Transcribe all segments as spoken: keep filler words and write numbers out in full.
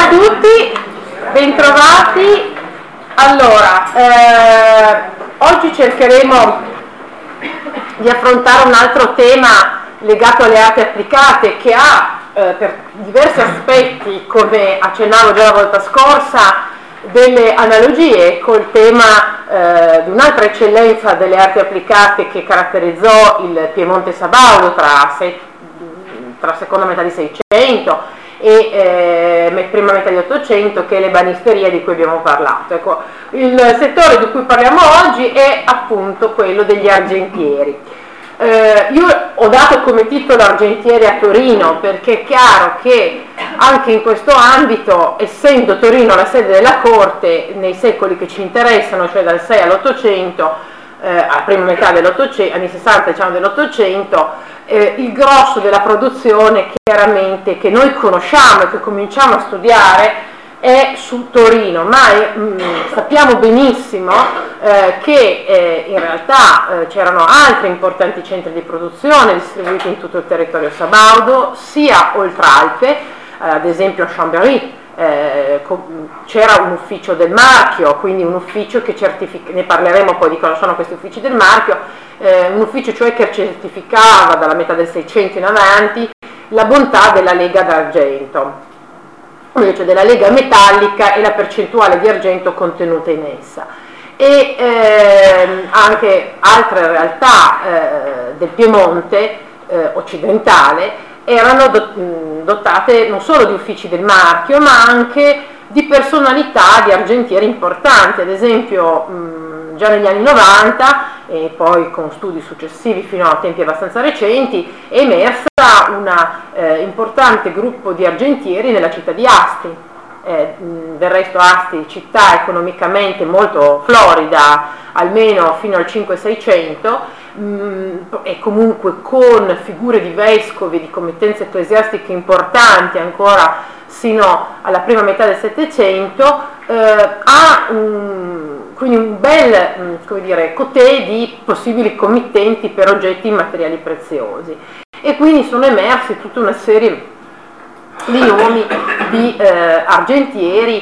a tutti, bentrovati. Allora, eh, oggi cercheremo di affrontare un altro tema legato alle arti applicate che ha eh, per diversi aspetti, come accennavo già la volta scorsa, delle analogie col tema eh, di un'altra eccellenza delle arti applicate che caratterizzò il Piemonte sabaudo tra, se, tra seconda metà di Seicento e eh, prima metà di Ottocento, che è l'ebanisteria di cui abbiamo parlato. Ecco, il settore di cui parliamo oggi è appunto quello degli argentieri. Eh, io ho dato come titolo Argentieri a Torino perché è chiaro che anche in questo ambito, essendo Torino la sede della corte nei secoli che ci interessano, cioè dal sei all'Ottocento, eh, alla prima metà dell'Ottocento, anni sessanta diciamo dell'Ottocento, eh, il grosso della produzione chiaramente che noi conosciamo e che cominciamo a studiare è su Torino, ma è, mh, sappiamo benissimo eh, che eh, in realtà eh, c'erano altri importanti centri di produzione distribuiti in tutto il territorio sabaudo, sia oltre Alpe, eh, ad esempio a Chambéry eh, c'era un ufficio del marchio, quindi un ufficio che certifica, ne parleremo poi di cosa sono questi uffici del marchio, eh, un ufficio cioè che certificava dalla metà del Seicento in avanti la bontà della lega d'argento, cioè della lega metallica e la percentuale di argento contenuta in essa. E ehm, anche altre realtà eh, del Piemonte eh, occidentale erano dotate non solo di uffici del marchio, ma anche di personalità di argentieri importanti. Ad esempio mh, già negli anni novanta e poi con studi successivi fino a tempi abbastanza recenti è emersa un eh, importante gruppo di argentieri nella città di Asti. Eh, del resto Asti, città economicamente molto florida, almeno fino al cinque seicento, mh, e comunque con figure di vescovi, di committenze ecclesiastiche importanti ancora sino alla prima metà del Settecento, eh, ha un, quindi un bel mh, come dire, cotè di possibili committenti per oggetti immateriali preziosi. E quindi sono emersi tutta una serie di nomi di eh, argentieri,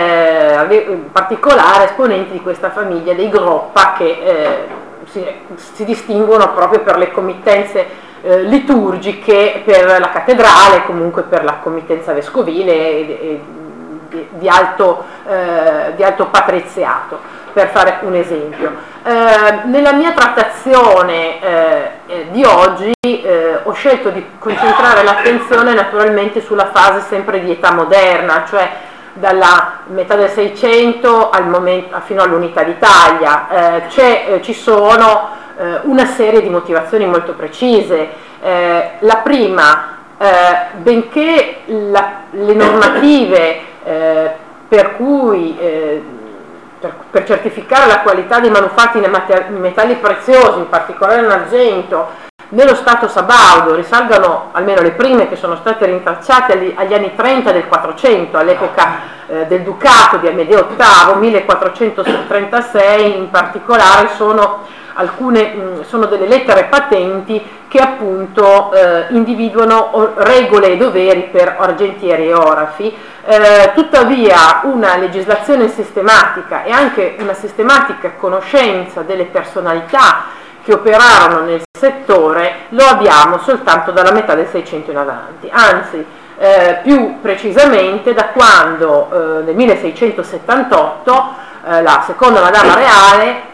eh, in particolare esponenti di questa famiglia dei Groppa, che eh, si, si distinguono proprio per le committenze eh, liturgiche per la cattedrale, comunque per la committenza vescovile e, e di, di, alto, eh, di alto patriziato, per fare un esempio. Eh, nella mia trattazione eh, eh, di oggi eh, ho scelto di concentrare l'attenzione naturalmente sulla fase sempre di età moderna, cioè dalla metà del Seicento al momento, fino all'Unità d'Italia. Eh, c'è, eh, ci sono eh, una serie di motivazioni molto precise. Eh, la prima, eh, benché la, le normative eh, per cui eh, Per, per certificare la qualità dei manufatti in metalli preziosi, in particolare in argento, nello Stato sabaudo risalgano, almeno le prime che sono state rintracciate, agli, agli anni trenta del quattrocento, all'epoca eh, del Ducato di Amedeo ottavo, millequattrocentotrentasei. In particolare sono alcune mh, sono delle lettere patenti che appunto eh, individuano regole e doveri per argentieri e orafi. Eh, tuttavia una legislazione sistematica e anche una sistematica conoscenza delle personalità che operarono nel settore lo abbiamo soltanto dalla metà del Seicento in avanti, anzi eh, più precisamente da quando eh, nel milleseicentosettantotto eh, la seconda Madama Reale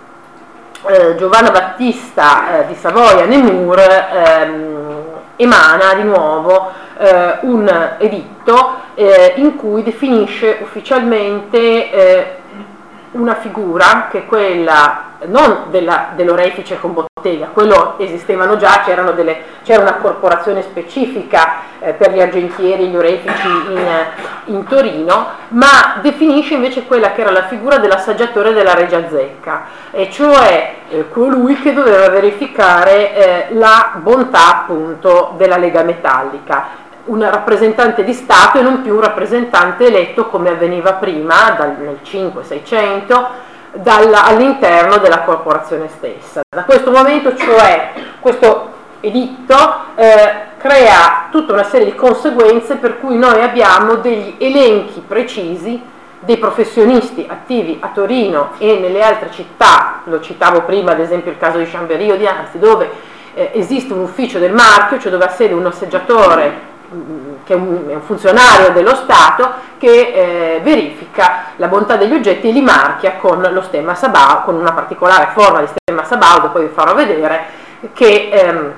eh, Giovanna Battista eh, di Savoia-Nemours ehm, emana di nuovo eh, un editto eh, in cui definisce ufficialmente eh, una figura che è quella non della, dell'orefice con bottega, quello esistevano già, c'erano delle, c'era una corporazione specifica eh, per gli argentieri e gli orefici in, in Torino, ma definisce invece quella che era la figura dell'assaggiatore della Regia Zecca, e cioè eh, colui che doveva verificare eh, la bontà appunto della lega metallica, un rappresentante di Stato e non più un rappresentante eletto come avveniva prima, dal, nel cinque seicento, all'interno della corporazione stessa. Da questo momento, cioè, questo editto eh, crea tutta una serie di conseguenze per cui noi abbiamo degli elenchi precisi dei professionisti attivi a Torino e nelle altre città, lo citavo prima ad esempio il caso di Chambéry o di Asti, dove eh, esiste un ufficio del marchio, cioè dove ha sede un assaggiatore che è un, è un funzionario dello Stato che eh, verifica la bontà degli oggetti e li marchia con lo stemma Sabao, con una particolare forma di stemma Sabao, che poi vi farò vedere, che ehm,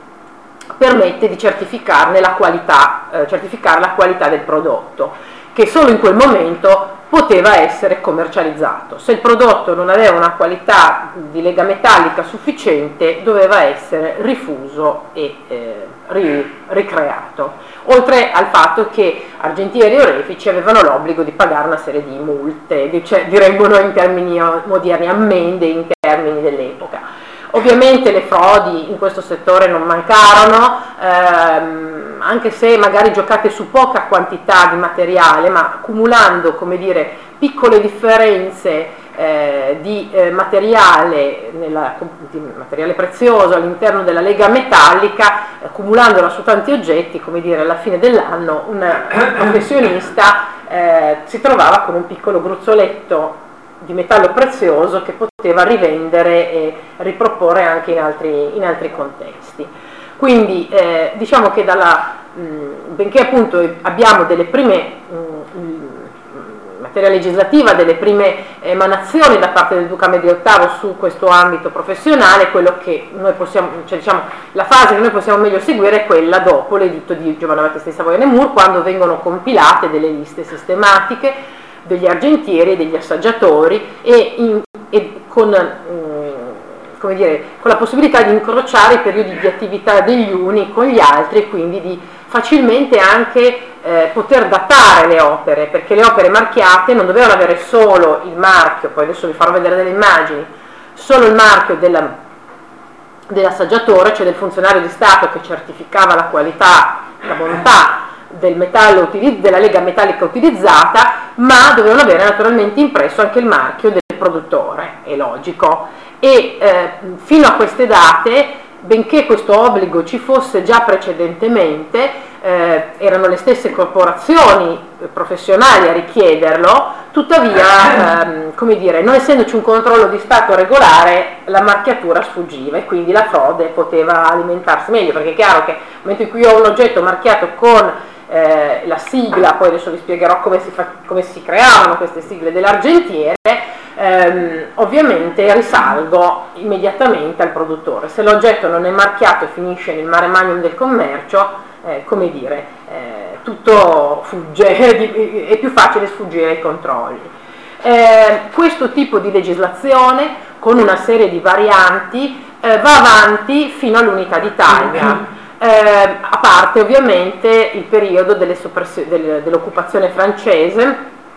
permette di certificarne la qualità, eh, certificare la qualità del prodotto, che solo in quel momento poteva essere commercializzato. Se il prodotto non aveva una qualità di lega metallica sufficiente, doveva essere rifuso e eh, ri, ricreato. Oltre al fatto che argentieri e orefici avevano l'obbligo di pagare una serie di multe, cioè, diremmo noi in termini moderni, ammende in termini dell'epoca. Ovviamente le frodi in questo settore non mancarono, ehm, anche se magari giocate su poca quantità di materiale, ma accumulando, come dire, piccole differenze eh, di eh, materiale, nella, di materiale prezioso all'interno della lega metallica, accumulandola su tanti oggetti, come dire, alla fine dell'anno un professionista eh, si trovava con un piccolo gruzzoletto di metallo prezioso che poteva rivendere e riproporre anche in altri, in altri contesti. Quindi eh, diciamo che dalla, mh, benché appunto abbiamo delle prime mh, in materia legislativa, delle prime emanazioni da parte del Duca Amadeo ottavo su questo ambito professionale, quello che noi possiamo, cioè diciamo, la fase che noi possiamo meglio seguire è quella dopo l'editto di Giovanni Battista di Savoia e Nemours, quando vengono compilate delle liste sistematiche degli argentieri e degli assaggiatori e, in, e con, mh, come dire, con la possibilità di incrociare i periodi di attività degli uni con gli altri e quindi di facilmente anche eh, poter datare le opere, perché le opere marchiate non dovevano avere solo il marchio, poi adesso vi farò vedere delle immagini, solo il marchio della, dell'assaggiatore, cioè del funzionario di Stato che certificava la qualità, la bontà del metallo, della lega metallica utilizzata, ma dovevano avere naturalmente impresso anche il marchio del produttore, è logico. E eh, fino a queste date, benché questo obbligo ci fosse già precedentemente, eh, erano le stesse corporazioni professionali a richiederlo, tuttavia, ehm, come dire, non essendoci un controllo di Stato regolare, la marchiatura sfuggiva e quindi la frode poteva alimentarsi meglio, perché è chiaro che nel momento in cui ho un oggetto marchiato con Eh, la sigla, poi adesso vi spiegherò come si, fa, come si creavano queste sigle dell'argentiere, ehm, ovviamente risalgo immediatamente al produttore. Se l'oggetto non è marchiato e finisce nel mare magnum del commercio, eh, come dire, eh, tutto fugge, è più facile sfuggire ai controlli. Eh, questo tipo di legislazione, con una serie di varianti, eh, va avanti fino all'Unità d'Italia. Eh, a parte ovviamente il periodo delle del, dell'occupazione francese,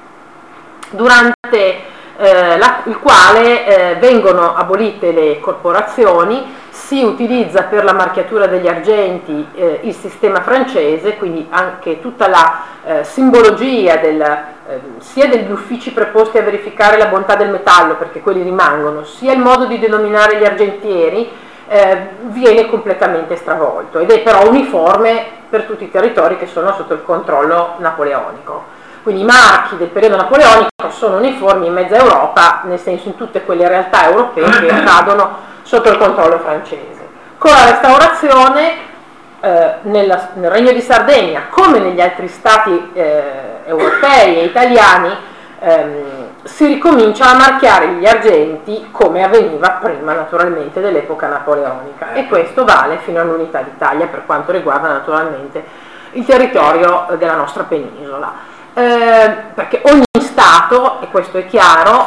durante eh, la, il quale eh, vengono abolite le corporazioni, si utilizza per la marchiatura degli argenti eh, il sistema francese, quindi anche tutta la eh, simbologia del, eh, sia degli uffici preposti a verificare la bontà del metallo, perché quelli rimangono, sia il modo di denominare gli argentieri, Eh, viene completamente stravolto ed è però uniforme per tutti i territori che sono sotto il controllo napoleonico. Quindi i marchi del periodo napoleonico sono uniformi in mezza Europa, nel senso in tutte quelle realtà europee che cadono sotto il controllo francese. Con la restaurazione eh, nella, nel Regno di Sardegna, come negli altri stati eh, europei e italiani, ehm, si ricomincia a marchiare gli argenti come avveniva prima naturalmente dell'epoca napoleonica, e questo vale fino all'Unità d'Italia per quanto riguarda naturalmente il territorio della nostra penisola, eh, perché ogni Stato, e questo è chiaro,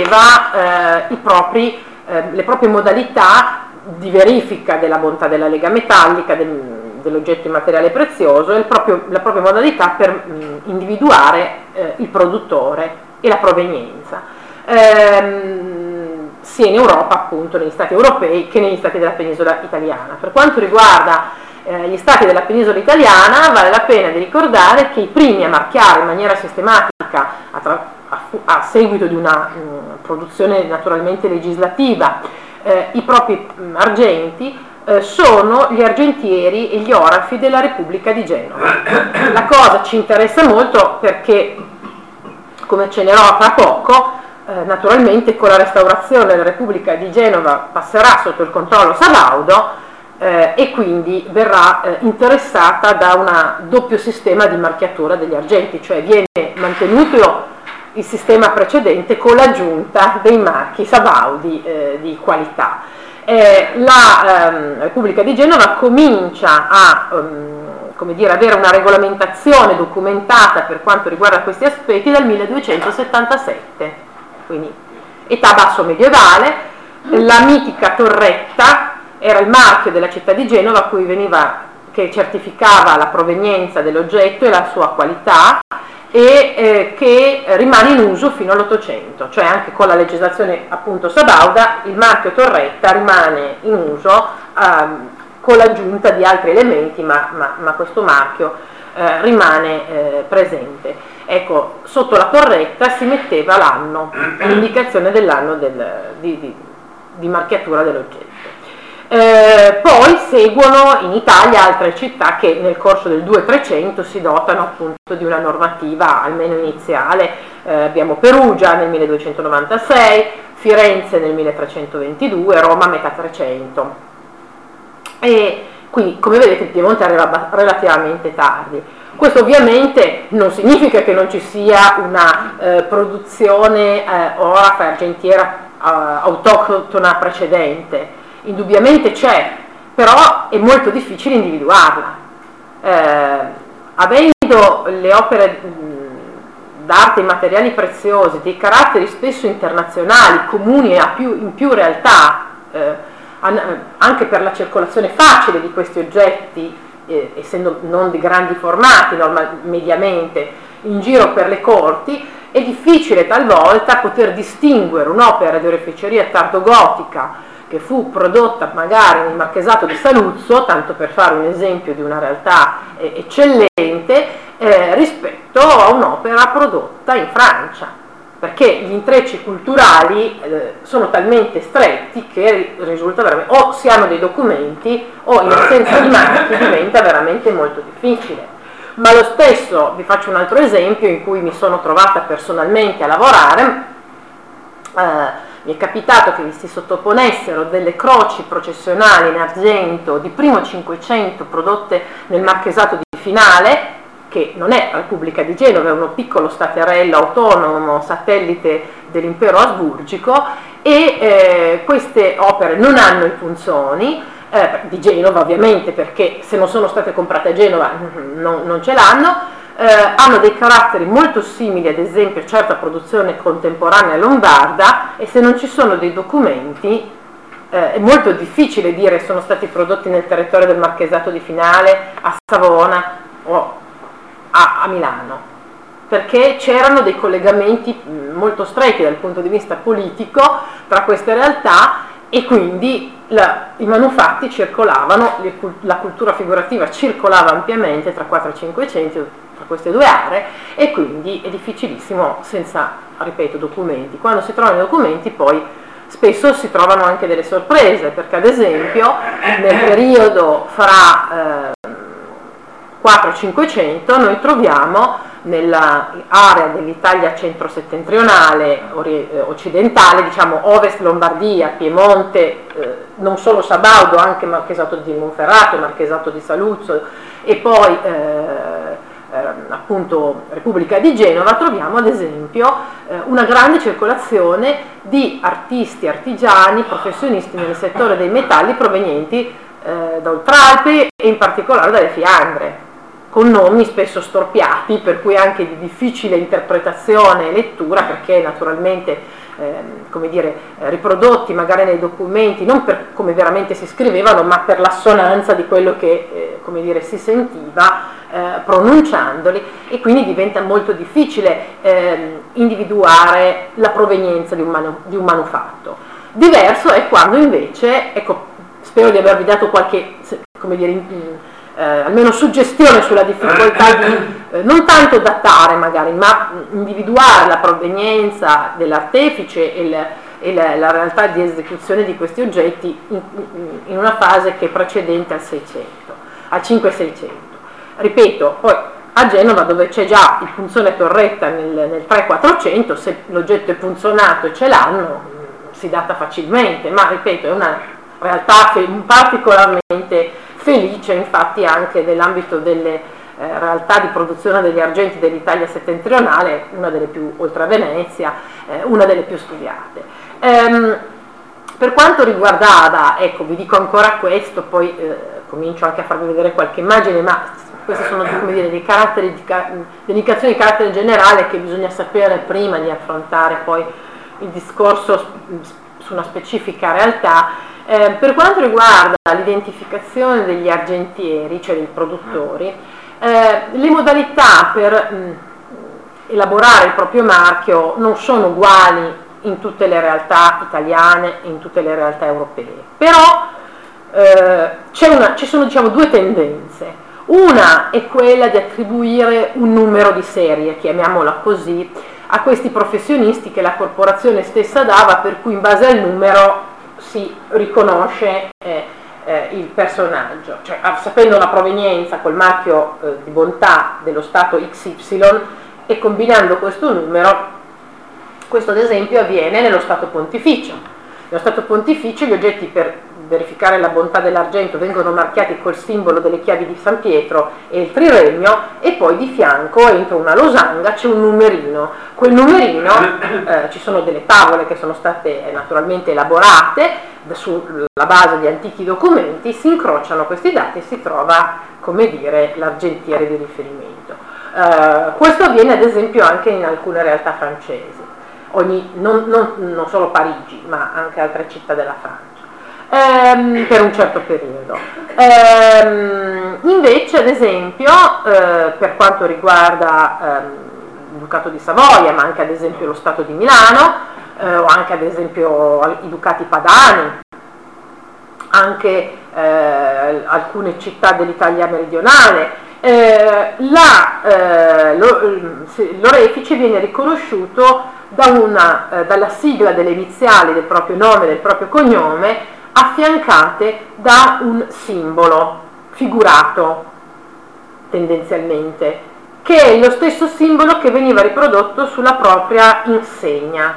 aveva eh, i propri, eh, le proprie modalità di verifica della bontà della lega metallica, del, dell'oggetto in materiale prezioso, e il proprio, la propria modalità per mh, individuare eh, il produttore e la provenienza, ehm, sia in Europa, appunto negli stati europei, che negli stati della penisola italiana. Per quanto riguarda eh, gli stati della penisola italiana, vale la pena di ricordare che i primi a marchiare in maniera sistematica a, tra- a, a seguito di una mh, produzione naturalmente legislativa eh, i propri mh, argenti eh, sono gli argentieri e gli orafi della Repubblica di Genova. La cosa ci interessa molto perché, come accennerò fra poco, eh, naturalmente con la restaurazione della Repubblica di Genova passerà sotto il controllo sabaudo, eh, e quindi verrà eh, interessata da un doppio sistema di marchiatura degli argenti, cioè viene mantenuto il sistema precedente con l'aggiunta dei marchi sabaudi eh, di qualità. Eh, la ehm, Repubblica di Genova comincia a ehm, come dire, avere una regolamentazione documentata per quanto riguarda questi aspetti dal milleduecentosettantasette, quindi età basso medievale. La mitica torretta era il marchio della città di Genova a cui veniva, che certificava la provenienza dell'oggetto e la sua qualità, e eh, che rimane in uso fino all'Ottocento, cioè anche con la legislazione appunto sabauda il marchio torretta rimane in uso ehm, con l'aggiunta di altri elementi, ma, ma, ma questo marchio eh, rimane eh, presente. Ecco, sotto la torretta si metteva l'anno, l'indicazione dell'anno del, di, di, di marchiatura dell'oggetto. Eh, poi seguono in Italia altre città che nel corso del duecentotrecento si dotano appunto di una normativa almeno iniziale. Eh, abbiamo Perugia nel milleduecentonovantasei, Firenze nel milletrecentoventidue, Roma a metà trecento. E quindi, come vedete, il Piemonte arriva relativamente tardi. Questo ovviamente non significa che non ci sia una eh, produzione eh, orafa e argentiera eh, autoctona precedente. Indubbiamente c'è, però è molto difficile individuarla. Eh, avendo le opere d'arte e materiali preziosi dei caratteri spesso internazionali, comuni a più, in più realtà, eh, anche per la circolazione facile di questi oggetti, eh, essendo non di grandi formati normal, mediamente, in giro per le corti, è difficile talvolta poter distinguere un'opera di oreficeria tardogotica che fu prodotta magari nel Marchesato di Saluzzo, tanto per fare un esempio di una realtà eh, eccellente, eh, rispetto a un'opera prodotta in Francia, perché gli intrecci culturali eh, sono talmente stretti che risulta veramente, o si hanno dei documenti o in assenza di marchi diventa veramente molto difficile. Ma lo stesso, vi faccio un altro esempio in cui mi sono trovata personalmente a lavorare. eh, Mi è capitato che vi si sottoponessero delle croci processionali in argento di primo Cinquecento prodotte nel Marchesato di Finale, che non è Repubblica di Genova, è uno piccolo staterello autonomo satellite dell'impero asburgico, e eh, queste opere non hanno i punzoni, eh, di Genova ovviamente, perché se non sono state comprate a Genova non, non ce l'hanno. Eh, hanno dei caratteri molto simili ad esempio a certa produzione contemporanea lombarda, e se non ci sono dei documenti eh, è molto difficile dire sono stati prodotti nel territorio del Marchesato di Finale, a Savona o a, a Milano, perché c'erano dei collegamenti molto stretti dal punto di vista politico tra queste realtà, e quindi la, i manufatti circolavano, le, la cultura figurativa circolava ampiamente tra quattro e Cinquecento, tra queste due aree, e quindi è difficilissimo senza, ripeto, documenti. Quando si trovano i documenti poi spesso si trovano anche delle sorprese, perché ad esempio nel periodo fra eh, quattro e Cinquecento noi troviamo nell'area dell'Italia centro-settentrionale, occidentale, diciamo ovest Lombardia, Piemonte, eh, non solo Sabaudo, anche Marchesato di Monferrato, Marchesato di Saluzzo, e poi eh, eh, appunto Repubblica di Genova, troviamo ad esempio eh, una grande circolazione di artisti, artigiani, professionisti nel settore dei metalli provenienti eh, da Oltralpe e in particolare dalle Fiandre, con nomi spesso storpiati, per cui anche di difficile interpretazione e lettura, perché naturalmente eh, come dire, riprodotti magari nei documenti non per come veramente si scrivevano, ma per l'assonanza di quello che eh, come dire, si sentiva eh, pronunciandoli, e quindi diventa molto difficile eh, individuare la provenienza di un, manu- di un manufatto. Diverso è quando invece, ecco, spero di avervi dato qualche, come dire, in, Eh, almeno suggestione sulla difficoltà di eh, non tanto datare magari, ma individuare la provenienza dell'artefice e, il, e la, la realtà di esecuzione di questi oggetti in, in una fase che è precedente al seicento, al cinquecento-seicento. Ripeto, poi a Genova, dove c'è già il punzone torretta nel, nel tre quattrocento, se l'oggetto è punzonato e ce l'hanno, si data facilmente, ma ripeto, è una realtà particolarmente felice, infatti anche nell'ambito delle eh, realtà di produzione degli argenti dell'Italia settentrionale, una delle più, oltre a Venezia, eh, una delle più studiate. Ehm, per quanto riguardava, ecco, vi dico ancora questo, poi eh, comincio anche a farvi vedere qualche immagine, ma queste sono, come dire, dei caratteri, delle indicazioni di carattere generale che bisogna sapere prima di affrontare poi il discorso su una specifica realtà. Eh, per quanto riguarda l'identificazione degli argentieri, cioè dei produttori, eh, le modalità per mh, elaborare il proprio marchio non sono uguali in tutte le realtà italiane e in tutte le realtà europee, però eh, c'è una, ci sono, diciamo, due tendenze. Una è quella di attribuire un numero di serie, chiamiamola così, a questi professionisti che la corporazione stessa dava, per cui in base al numero si riconosce eh, eh, il personaggio, cioè sapendo la provenienza col marchio eh, di bontà dello Stato X Y e combinando questo numero. Questo ad esempio avviene nello Stato Pontificio. Nello Stato Pontificio gli oggetti per verificare la bontà dell'argento vengono marchiati col simbolo delle chiavi di San Pietro e il triremio, e poi di fianco, entro una losanga, c'è un numerino. Quel numerino, eh, ci sono delle tavole che sono state naturalmente elaborate sulla base di antichi documenti, si incrociano questi dati e si trova, come dire, l'argentiere di riferimento. Eh, questo avviene ad esempio anche in alcune realtà francesi, ogni, non, non, non solo Parigi, ma anche altre città della Francia. Ehm, per un certo periodo. Ehm, invece, ad esempio, eh, per quanto riguarda ehm, il Ducato di Savoia, ma anche ad esempio lo Stato di Milano, eh, o anche ad esempio i Ducati Padani, anche eh, alcune città dell'Italia meridionale, eh, la, eh, l'orefice viene riconosciuto da una, eh, dalla sigla delle iniziali del proprio nome e del proprio cognome, affiancate da un simbolo figurato tendenzialmente, che è lo stesso simbolo che veniva riprodotto sulla propria insegna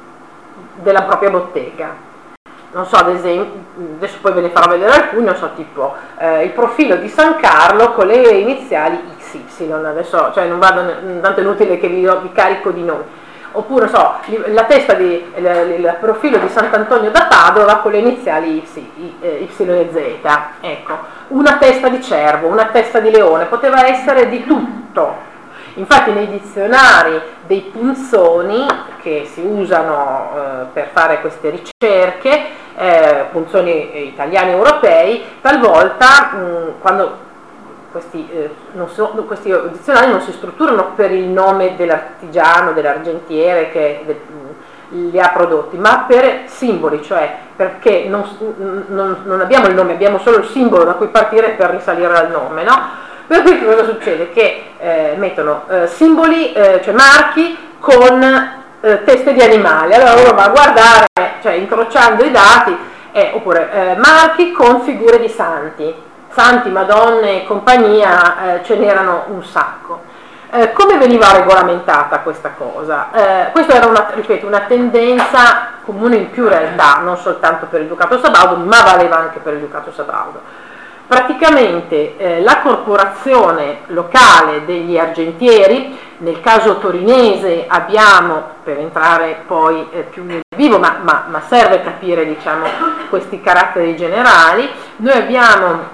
della propria bottega. Non so, ad esempio, adesso poi ve ne farò vedere alcuni, non so, tipo eh, il profilo di San Carlo con le iniziali X Y, adesso, cioè non vado, tanto è inutile che vi, vi carico di nomi. Oppure, so, la testa di, il, il profilo di Sant'Antonio da Padova con le iniziali Y e Z, ecco, una testa di cervo, una testa di leone, poteva essere di tutto. Infatti nei dizionari dei punzoni che si usano eh, per fare queste ricerche, eh, punzoni italiani e europei, talvolta mh, quando Questi, eh, non so, questi dizionari non si strutturano per il nome dell'artigiano, dell'argentiere che de, li ha prodotti, ma per simboli, cioè perché non, non, non abbiamo il nome, abbiamo solo il simbolo da cui partire per risalire al nome, no? Per cui cosa succede? Che eh, mettono eh, simboli, eh, cioè marchi con eh, teste di animali, allora uno va a guardare, cioè incrociando i dati, eh, oppure eh, marchi con figure di santi. Santi, Madonne e compagnia, eh, ce n'erano un sacco. Eh, come veniva regolamentata questa cosa? Eh, questa era una, ripeto, una tendenza comune in più realtà, non soltanto per il Ducato Sabaudo, ma valeva anche per il Ducato Sabaudo. Praticamente eh, la corporazione locale degli argentieri, nel caso torinese abbiamo, per entrare poi eh, più nel vivo, ma, ma, ma serve capire, diciamo, questi caratteri generali, noi abbiamo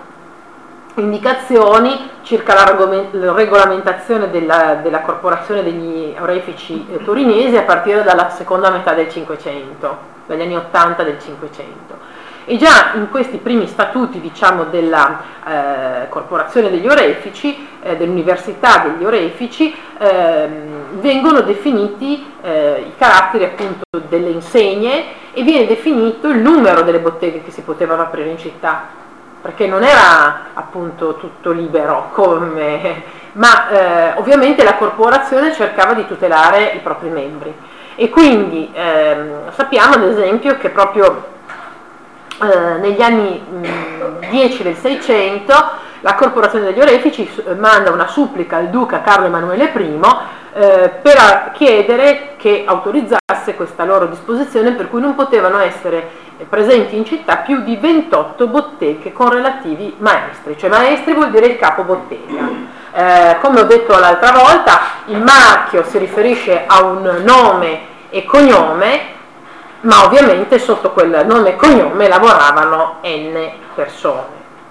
indicazioni circa la regolamentazione della, della corporazione degli orefici eh, torinesi a partire dalla seconda metà del Cinquecento, dagli anni ottanta del Cinquecento. E già in questi primi statuti, diciamo, della eh, corporazione degli orefici, eh, dell'università degli orefici, eh, vengono definiti eh, i caratteri appunto delle insegne e viene definito il numero delle botteghe che si potevano aprire in città, perché non era appunto tutto libero, come, ma eh, ovviamente la corporazione cercava di tutelare i propri membri. E quindi ehm, sappiamo ad esempio che proprio eh, negli anni mh, dieci del Seicento la Corporazione degli Orefici manda una supplica al duca Carlo Emanuele I eh, per chiedere che autorizzasse questa loro disposizione per cui non potevano essere presenti in città più di ventotto botteghe con relativi maestri, cioè maestri vuol dire il capo bottega. Eh, come ho detto l'altra volta, il marchio si riferisce a un nome e cognome, ma ovviamente sotto quel nome e cognome lavoravano n persone.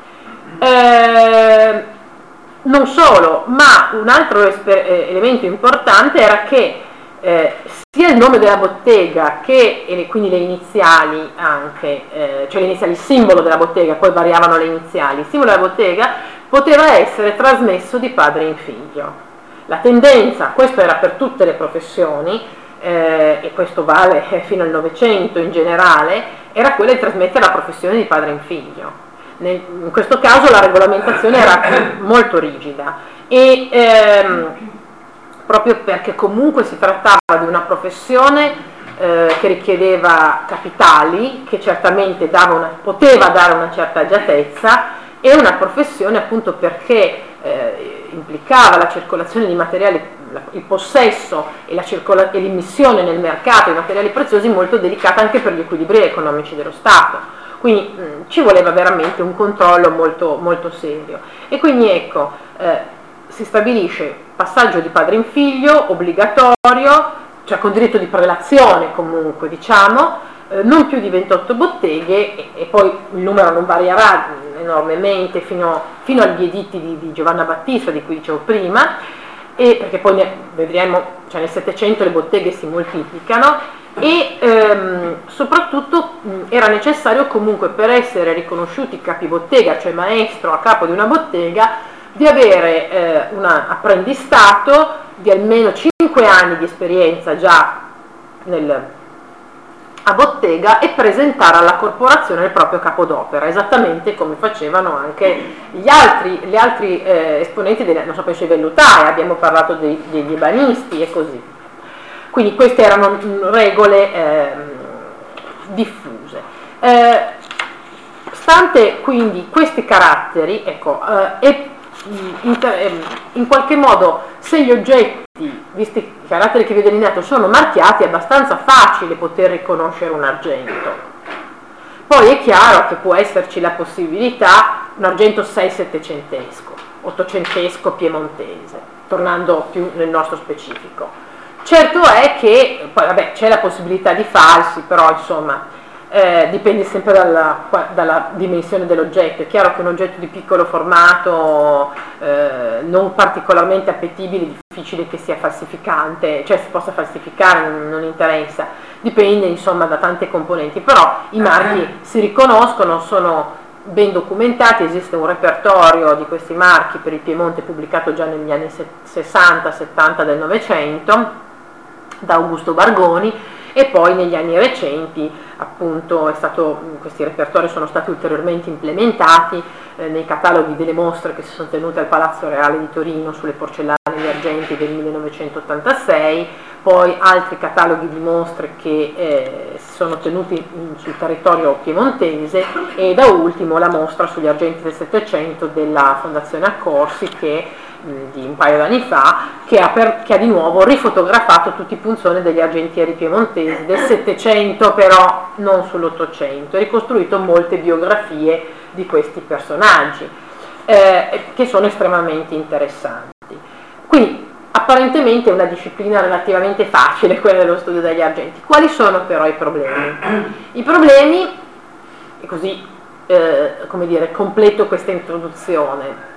Eh, non solo, ma un altro esper- elemento importante era che eh, sia il nome della bottega che e quindi le iniziali anche, eh, cioè le iniziali, il simbolo della bottega, poi variavano le iniziali, il simbolo della bottega poteva essere trasmesso di padre in figlio. La tendenza, questo era per tutte le professioni, eh, e questo vale fino al Novecento in generale, era quella di trasmettere la professione di padre in figlio. Nel, in questo caso la regolamentazione era molto rigida e ehm, proprio perché comunque si trattava di una professione eh, che richiedeva capitali, che certamente dava una, poteva dare una certa agiatezza, e una professione appunto perché eh, implicava la circolazione di materiali, il possesso e, la circola, e l'immissione nel mercato di materiali preziosi molto delicata anche per gli equilibri economici dello Stato. Quindi mh, ci voleva veramente un controllo molto, molto serio. E quindi ecco, eh, si stabilisce passaggio di padre in figlio, obbligatorio, cioè con diritto di prelazione comunque, diciamo, eh, non più di ventotto botteghe e, e poi il numero non varierà enormemente fino, fino agli editti di, di Giovanna Battista, di cui dicevo prima, e perché poi ne, vedremo, cioè nel Settecento le botteghe si moltiplicano, e ehm, soprattutto mh, era necessario comunque, per essere riconosciuti capibottega, cioè maestro a capo di una bottega, di avere eh, un apprendistato di almeno cinque anni di esperienza già nel, a bottega e presentare alla corporazione il proprio capodopera, esattamente come facevano anche gli altri, gli altri eh, esponenti delle, non so, penso ai vellutai, abbiamo parlato dei, degli ebanisti e così. Quindi queste erano regole eh, diffuse. Eh, stante quindi questi caratteri, ecco, eh, e in, in qualche modo se gli oggetti, visti i caratteri che vi ho delineato, sono marchiati, è abbastanza facile poter riconoscere un argento. Poi è chiaro che può esserci la possibilità un argento sei settecentesco, ottocentesco piemontese, tornando più nel nostro specifico. Certo è che poi vabbè, c'è la possibilità di falsi, però insomma eh, dipende sempre dalla, dalla dimensione dell'oggetto. È chiaro che un oggetto di piccolo formato, eh, non particolarmente appetibile, difficile che sia falsificante, cioè si possa falsificare, non, non interessa, dipende insomma da tante componenti, però i marchi si riconoscono, sono ben documentati, esiste un repertorio di questi marchi per il Piemonte pubblicato già negli anni sessanta settanta del Novecento da Augusto Bargoni, e poi negli anni recenti appunto è stato, questi repertori sono stati ulteriormente implementati eh, nei cataloghi delle mostre che si sono tenute al Palazzo Reale di Torino sulle porcellane e gli argenti del millenovecentottantasei, poi altri cataloghi di mostre che eh, si sono tenuti mh, sul territorio piemontese, e da ultimo la mostra sugli argenti del Settecento della Fondazione Accorsi, che di un paio d'anni fa, che ha, per, che ha di nuovo rifotografato tutti i punzoni degli argentieri piemontesi del Settecento, però non sull'Ottocento, e ricostruito molte biografie di questi personaggi eh, che sono estremamente interessanti. Quindi apparentemente è una disciplina relativamente facile quella dello studio degli argenti. Quali sono però i problemi? I problemi, e così eh, come dire, completo questa introduzione.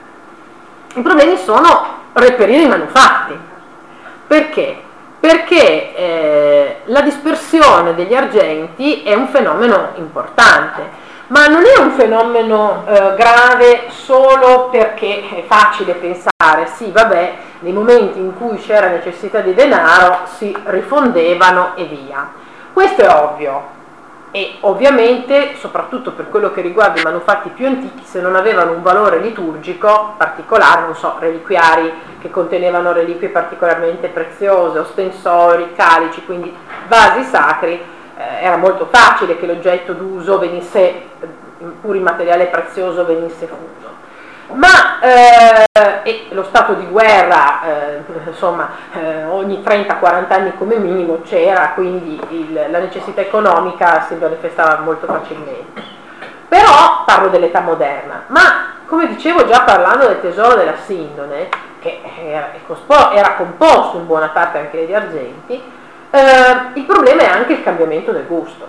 I problemi sono reperire i manufatti. Perché? Perché eh, la dispersione degli argenti è un fenomeno importante, ma non è un fenomeno eh, grave solo perché è facile pensare, sì vabbè, nei momenti in cui c'era necessità di denaro si rifondevano e via. Questo è ovvio. E ovviamente, soprattutto per quello che riguarda i manufatti più antichi, se non avevano un valore liturgico particolare, non so, reliquiari che contenevano reliquie particolarmente preziose, ostensori, calici, quindi vasi sacri, eh, era molto facile che l'oggetto d'uso venisse, pur in materiale prezioso, venisse fuso. Ma eh, e lo stato di guerra, eh, insomma, eh, ogni trenta quaranta anni come minimo c'era, quindi il, la necessità economica si manifestava molto facilmente. Però parlo dell'età moderna, ma come dicevo già parlando del tesoro della Sindone, che era, era composto in buona parte anche di argenti, eh, il problema è anche il cambiamento del gusto.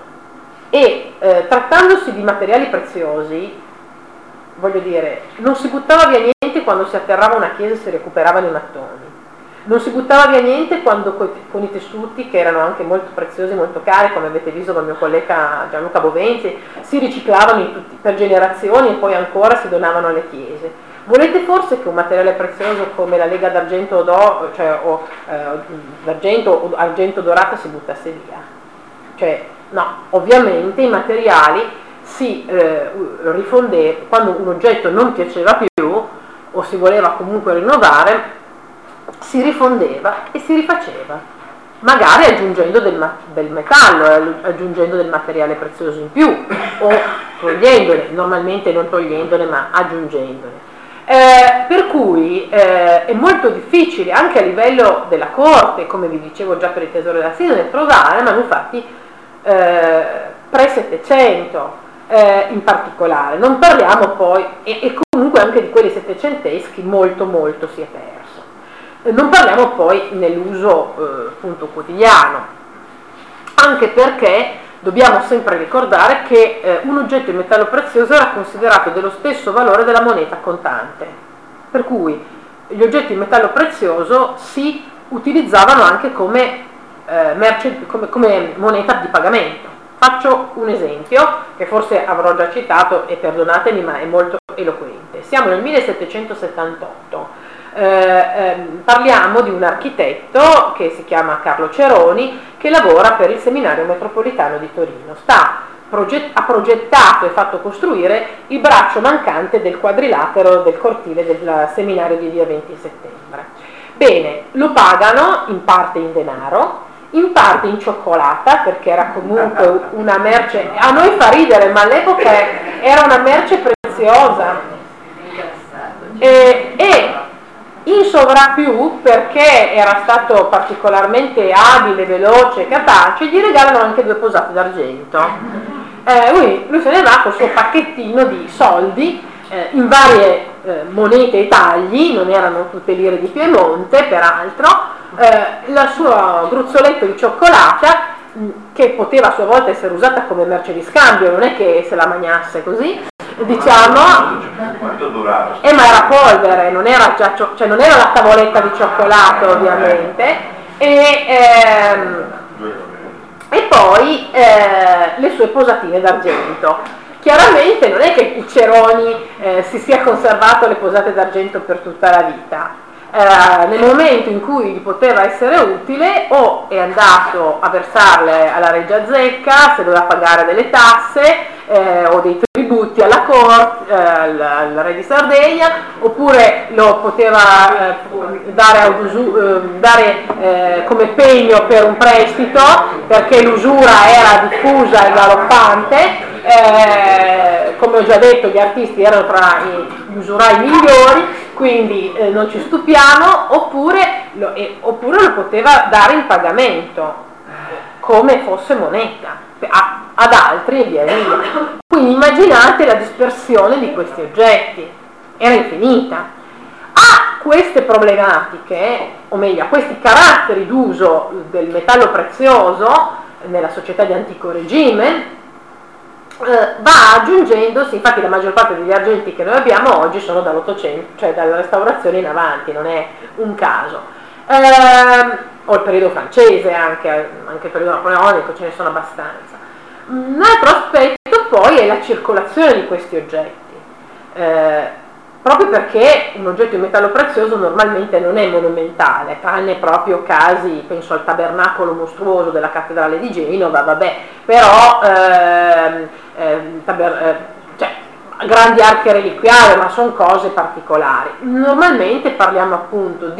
E eh, trattandosi di materiali preziosi, voglio dire, non si buttava via niente quando si atterrava una chiesa e si recuperavano i mattoni, non si buttava via niente quando con i tessuti, che erano anche molto preziosi, molto cari, come avete visto con il mio collega Gianluca Bovenzi, si riciclavano in tutti, per generazioni e poi ancora si donavano alle chiese. Volete forse che un materiale prezioso come la lega d'argento do, cioè, o eh, d'argento o argento dorato si buttasse via? Cioè, no, ovviamente i materiali si eh, rifondeva, quando un oggetto non piaceva più o si voleva comunque rinnovare, si rifondeva e si rifaceva, magari aggiungendo del, del metallo, aggiungendo del materiale prezioso in più o togliendone, normalmente non togliendone ma aggiungendone. Eh, per cui eh, è molto difficile anche a livello della corte, come vi dicevo già per il tesoro della Sindone, trovare manufatti eh, pre-settecento. Eh, in particolare, non parliamo poi, e, e comunque anche di quelli settecenteschi molto molto si è perso, eh, non parliamo poi nell'uso eh, appunto quotidiano, anche perché dobbiamo sempre ricordare che eh, un oggetto in metallo prezioso era considerato dello stesso valore della moneta contante, per cui gli oggetti in metallo prezioso si utilizzavano anche come, eh, merce, come, come moneta di pagamento. Faccio un esempio che forse avrò già citato e perdonatemi ma è molto eloquente. Siamo nel millesettecentosettantotto, eh, eh, parliamo di un architetto che si chiama Carlo Ceroni, che lavora per il Seminario Metropolitano di Torino. Sta, proget- ha progettato e fatto costruire il braccio mancante del quadrilatero del cortile del seminario di via venti settembre. Bene, lo pagano in parte in denaro, in parte in cioccolata, perché era comunque una merce, a noi fa ridere, ma all'epoca era una merce preziosa, e, e in sovrappiù, perché era stato particolarmente abile, veloce, capace, gli regalano anche due posate d'argento. Eh, lui, lui se ne va col suo pacchettino di soldi eh, in varie eh, monete e tagli, non erano tutte lire di Piemonte peraltro, eh, il suo gruzzoletto di cioccolata, mh, che poteva a sua volta essere usata come merce di scambio, non è che se la mangiasse così, diciamo, eh, ma era polvere, non era, già, cioè non era la tavoletta di cioccolato ovviamente, e, ehm, e poi eh, le sue posatine d'argento. Chiaramente non è che il Ceroni eh, si sia conservato le posate d'argento per tutta la vita. Eh, nel momento in cui gli poteva essere utile, o è andato a versarle alla Reggia Zecca se doveva pagare delle tasse eh, o dei tributi alla corte, eh, al, al re di Sardegna, oppure lo poteva eh, dare, a usu, eh, dare eh, come pegno per un prestito, perché l'usura era diffusa e galoppante. Eh, come ho già detto, gli artisti erano tra gli usurai migliori, quindi eh, non ci stupiamo, oppure lo, eh, oppure lo poteva dare in pagamento come fosse moneta a, ad altri e via via. Quindi immaginate la dispersione di questi oggetti, era infinita. A queste problematiche, o meglio a questi caratteri d'uso del metallo prezioso nella società di antico regime, Uh, va aggiungendosi, infatti la maggior parte degli argenti che noi abbiamo oggi sono dall'Ottocento, cioè dalla restaurazione in avanti, non è un caso, uh, o il periodo francese, anche, anche il periodo napoleonico, ce ne sono abbastanza. Un altro aspetto poi è la circolazione di questi oggetti, uh, proprio perché un oggetto in metallo prezioso normalmente non è monumentale, tranne proprio casi, penso al tabernacolo mostruoso della cattedrale di Genova, vabbè, però ehm, ehm, taber, eh, cioè, grandi archi reliquiari, ma sono cose particolari. Normalmente parliamo appunto di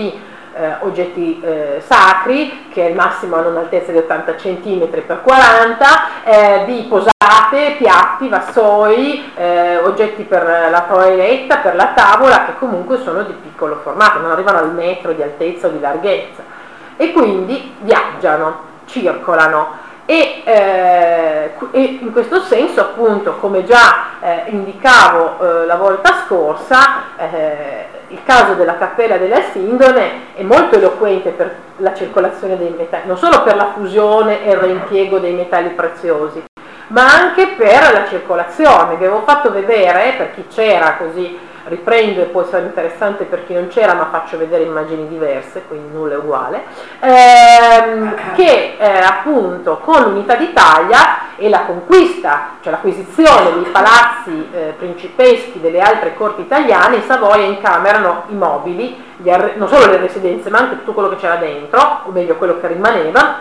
eh, oggetti eh, sacri, che al massimo hanno un'altezza di ottanta centimetri per quaranta, eh, di posate, piatti, vassoi, eh, oggetti per la toeletta, per la tavola, che comunque sono di piccolo formato, non arrivano al metro di altezza o di larghezza, e quindi viaggiano, circolano. E, eh, e in questo senso, appunto, come già eh, indicavo eh, la volta scorsa, eh, il caso della Cappella della Sindone è molto eloquente per la circolazione dei metalli, non solo per la fusione e il reimpiego dei metalli preziosi, ma anche per la circolazione. Vi avevo fatto vedere, per chi c'era, così riprendo e può essere interessante per chi non c'era, ma faccio vedere immagini diverse, quindi nulla è uguale, ehm, che eh, appunto con l'Unità d'Italia e la conquista, cioè l'acquisizione dei palazzi eh, principeschi delle altre corti italiane, in Savoia incamerano i mobili, gli arre- non solo le residenze, ma anche tutto quello che c'era dentro, o meglio quello che rimaneva,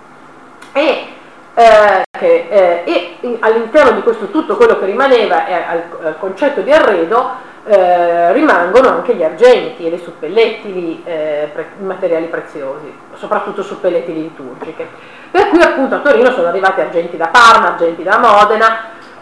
e Eh, che, eh, e all'interno di questo tutto quello che rimaneva eh, al, al concetto di arredo eh, rimangono anche gli argenti e le suppellettili, eh, pre, materiali preziosi, soprattutto suppellettili liturgiche, per cui appunto a Torino sono arrivati argenti da Parma, argenti da Modena,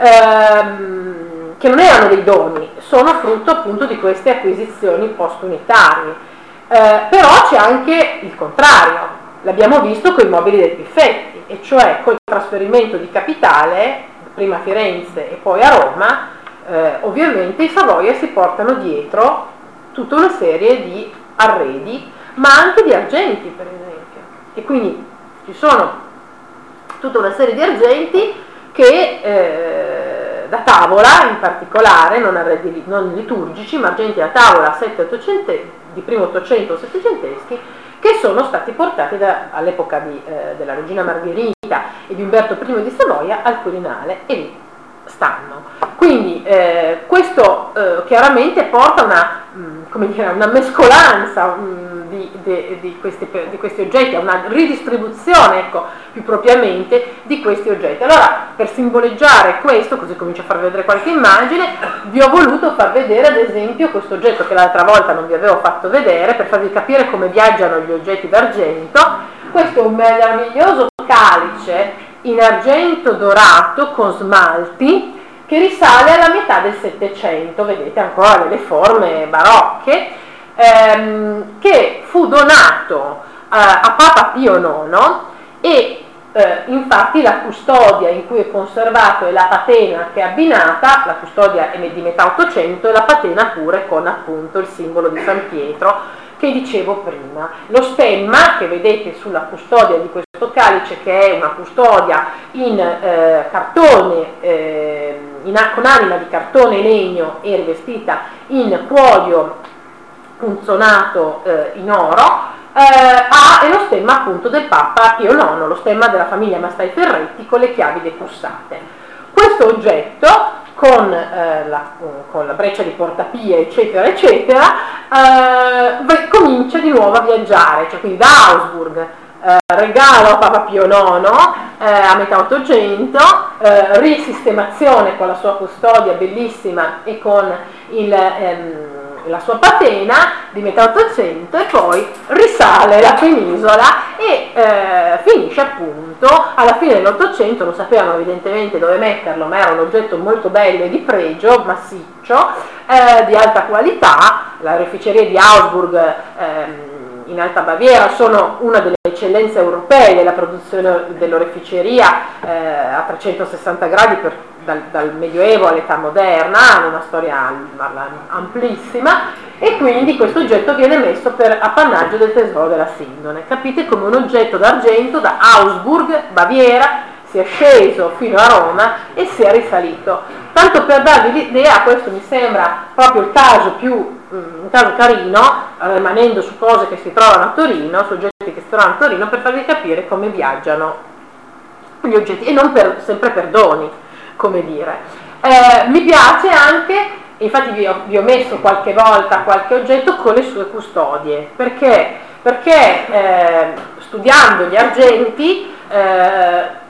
ehm, che non erano dei doni, sono frutto appunto di queste acquisizioni post-unitarie. Eh, però c'è anche il contrario, l'abbiamo visto con i mobili del Piffetti, e cioè col trasferimento di capitale, prima a Firenze e poi a Roma, eh, ovviamente i Savoia si portano dietro tutta una serie di arredi, ma anche di argenti, per esempio. E quindi ci sono tutta una serie di argenti che eh, da tavola in particolare, non arredi non liturgici, ma argenti da tavola sette ottocento, di primo ottocento o settecenteschi, che sono stati portati all'epoca eh, della regina Margherita e di Umberto I di Savoia al Quirinale, e lì stanno. Quindi eh, questo eh, chiaramente porta una, mh, come dire, una mescolanza mh, di, de, di, questi, di questi oggetti, a una ridistribuzione, ecco, più propriamente di questi oggetti. Allora, per simboleggiare questo, così comincio a farvi vedere qualche immagine, vi ho voluto far vedere ad esempio questo oggetto che l'altra volta non vi avevo fatto vedere, per farvi capire come viaggiano gli oggetti d'argento. Questo è un meraviglioso calice in argento dorato con smalti, che risale alla metà del Settecento, vedete ancora delle forme barocche, ehm, che fu donato eh, a Papa Pio nono, e eh, infatti la custodia in cui è conservato è la patena che è abbinata, la custodia è di metà Ottocento, e la patena pure con appunto il simbolo di San Pietro che dicevo prima. Lo stemma che vedete sulla custodia di questo calice, che è una custodia in eh, cartone, eh, in, con anima di cartone e legno e rivestita in cuoio punzonato eh, in oro, eh, ha, è lo stemma appunto del Papa Pio nono, lo stemma della famiglia Mastai Ferretti con le chiavi decussate. Questo oggetto con, eh, la, con la breccia di portapie eccetera eccetera eh, comincia di nuovo a viaggiare, cioè quindi da Augsburg, eh, regalo a Papa Pio nono eh, a metà Ottocento, eh, risistemazione con la sua custodia bellissima e con il, ehm, la sua patena di metà Ottocento, e poi risale la penisola e eh, finisce appunto alla fine dell'Ottocento. Non sapevano evidentemente dove metterlo, ma era un oggetto molto bello e di pregio, massiccio, eh, di alta qualità. Le oreficerie di Augsburg ehm, in Alta Baviera sono una delle eccellenze europee della produzione dell'oreficeria eh, a trecentosessanta gradi per, dal, dal Medioevo all'età moderna, hanno una storia amplissima, e quindi questo oggetto viene messo per appannaggio del tesoro della Sindone. Capite come un oggetto d'argento da Augsburg, Baviera, si è sceso fino a Roma e si è risalito. Tanto per darvi l'idea, questo mi sembra proprio il caso più un caso carino, rimanendo su cose che si trovano a Torino, su oggetti che si trovano a Torino, per farvi capire come viaggiano gli oggetti, e non per, sempre per doni, come dire. Eh, mi piace anche, infatti vi ho, vi ho messo qualche volta qualche oggetto con le sue custodie, perché, perché eh, studiando gli argenti, eh,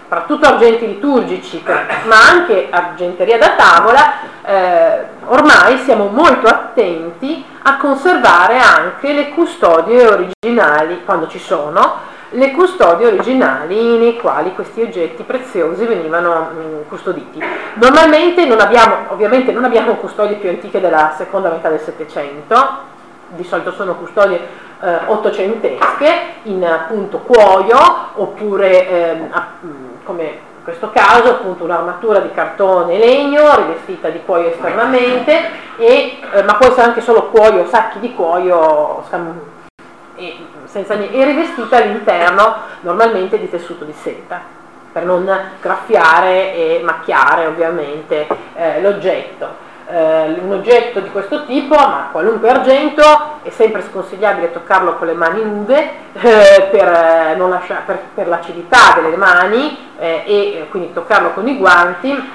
soprattutto argenti liturgici, ma anche argenteria da tavola, eh, ormai siamo molto attenti a conservare anche le custodie originali, quando ci sono, le custodie originali nei quali questi oggetti preziosi venivano mh, custoditi. Normalmente non abbiamo, ovviamente non abbiamo custodie più antiche della seconda metà del Settecento, di solito sono custodie eh, ottocentesche, in appunto cuoio, oppure eh, come in questo caso appunto un'armatura di cartone e legno rivestita di cuoio esternamente, e, eh, ma può essere anche solo cuoio, sacchi di cuoio e, senza, e rivestita all'interno normalmente di tessuto di seta, per non graffiare e macchiare ovviamente eh, l'oggetto. Uh, un oggetto di questo tipo, ma qualunque argento, è sempre sconsigliabile toccarlo con le mani nude eh, per, eh, non lasciare, per, per l'acidità delle mani eh, e quindi toccarlo con i guanti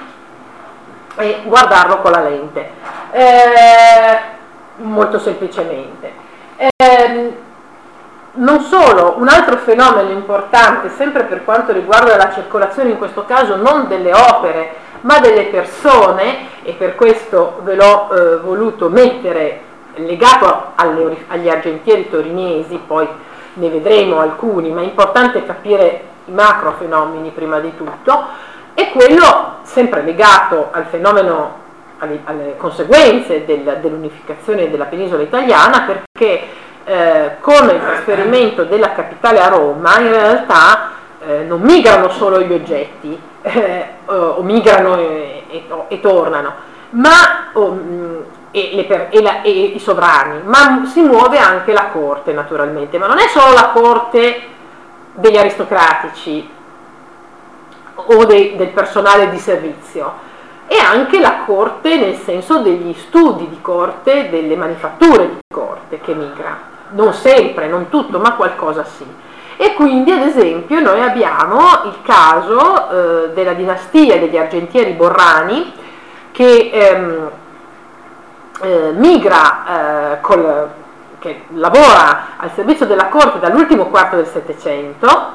e guardarlo con la lente, eh, molto semplicemente. Eh, non solo, un altro fenomeno importante, sempre per quanto riguarda la circolazione, in questo caso non delle opere ma delle persone, e per questo ve l'ho eh, voluto mettere legato alle, agli argentieri torinesi, poi ne vedremo alcuni, ma è importante capire i macro fenomeni prima di tutto, è quello sempre legato al fenomeno, alle, alle conseguenze del, dell'unificazione della penisola italiana, perché eh, con il trasferimento della capitale a Roma in realtà eh, non migrano solo gli oggetti, Eh, o, o migrano e, e, e tornano, ma o, e, le per, e, la, e i sovrani, ma si muove anche la corte naturalmente, ma non è solo la corte degli aristocratici o de, del personale di servizio, è anche la corte nel senso degli studi di corte, delle manifatture di corte che migra, non sempre, non tutto, ma qualcosa sì. E quindi ad esempio noi abbiamo il caso eh, della dinastia degli argentieri Borrani che ehm, eh, migra, eh, col, che lavora al servizio della corte dall'ultimo quarto del Settecento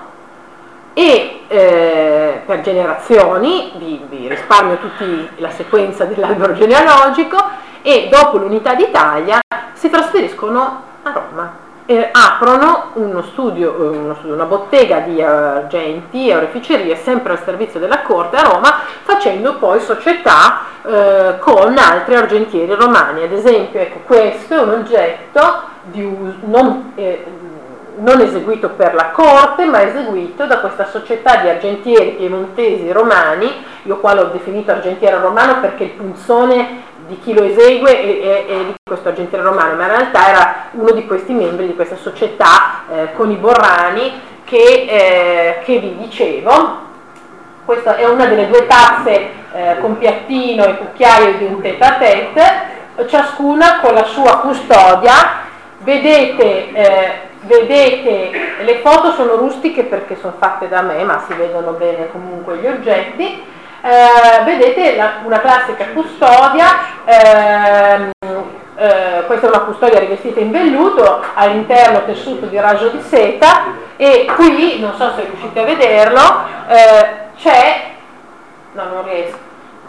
e eh, per generazioni, vi, vi risparmio tutti la sequenza dell'albero genealogico, e dopo l'unità d'Italia si trasferiscono a Roma. Eh, aprono uno studio, uno studio, una bottega di argenti e oreficerie sempre al servizio della corte a Roma, facendo poi società eh, con altri argentieri romani. Ad esempio, ecco, questo è un oggetto di uso, non, eh, non eseguito per la corte, ma eseguito da questa società di argentieri piemontesi romani. Io qua l'ho definito argentiere romano perché il punzone di chi lo esegue è, è, è di questo argentiere romano, ma in realtà era uno di questi membri di questa società eh, con i Borrani che, eh, che vi dicevo. Questa è una delle due tazze eh, con piattino e cucchiaio di un tête-à-tête, ciascuna con la sua custodia. Vedete, eh, vedete, le foto sono rustiche perché sono fatte da me, ma si vedono bene comunque gli oggetti. Eh, vedete la, una classica custodia, ehm, eh, questa è una custodia rivestita in velluto, all'interno tessuto di raso di seta, e qui, non so se riuscite a vederlo, eh, c'è, no non riesco,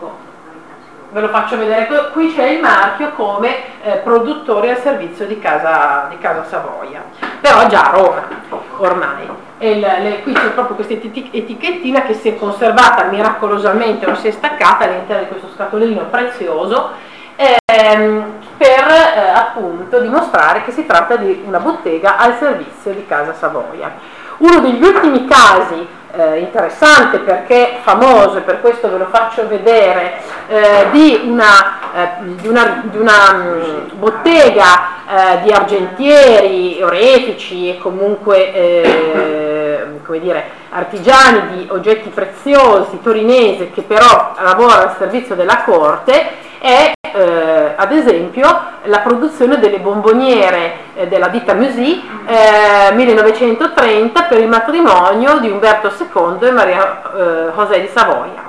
ve lo faccio vedere, qui c'è il marchio come eh, produttore al servizio di Casa, di Casa Savoia, però già a Roma ormai. E il, le, qui c'è proprio questa etichettina che si è conservata miracolosamente, non si è staccata all'interno di questo scatolino prezioso, ehm, per eh, appunto dimostrare che si tratta di una bottega al servizio di Casa Savoia. Uno degli ultimi casi Eh, interessante, perché famoso, e per questo ve lo faccio vedere, eh, di una, eh, di una, di una mh, bottega eh, di argentieri, orefici e comunque eh, come dire, artigiani di oggetti preziosi, torinese, che però lavora al servizio della corte, è eh, ad esempio la produzione delle bomboniere eh, della ditta Musy eh, millenovecentotrenta per il matrimonio di Umberto secondo e Maria eh, José di Savoia.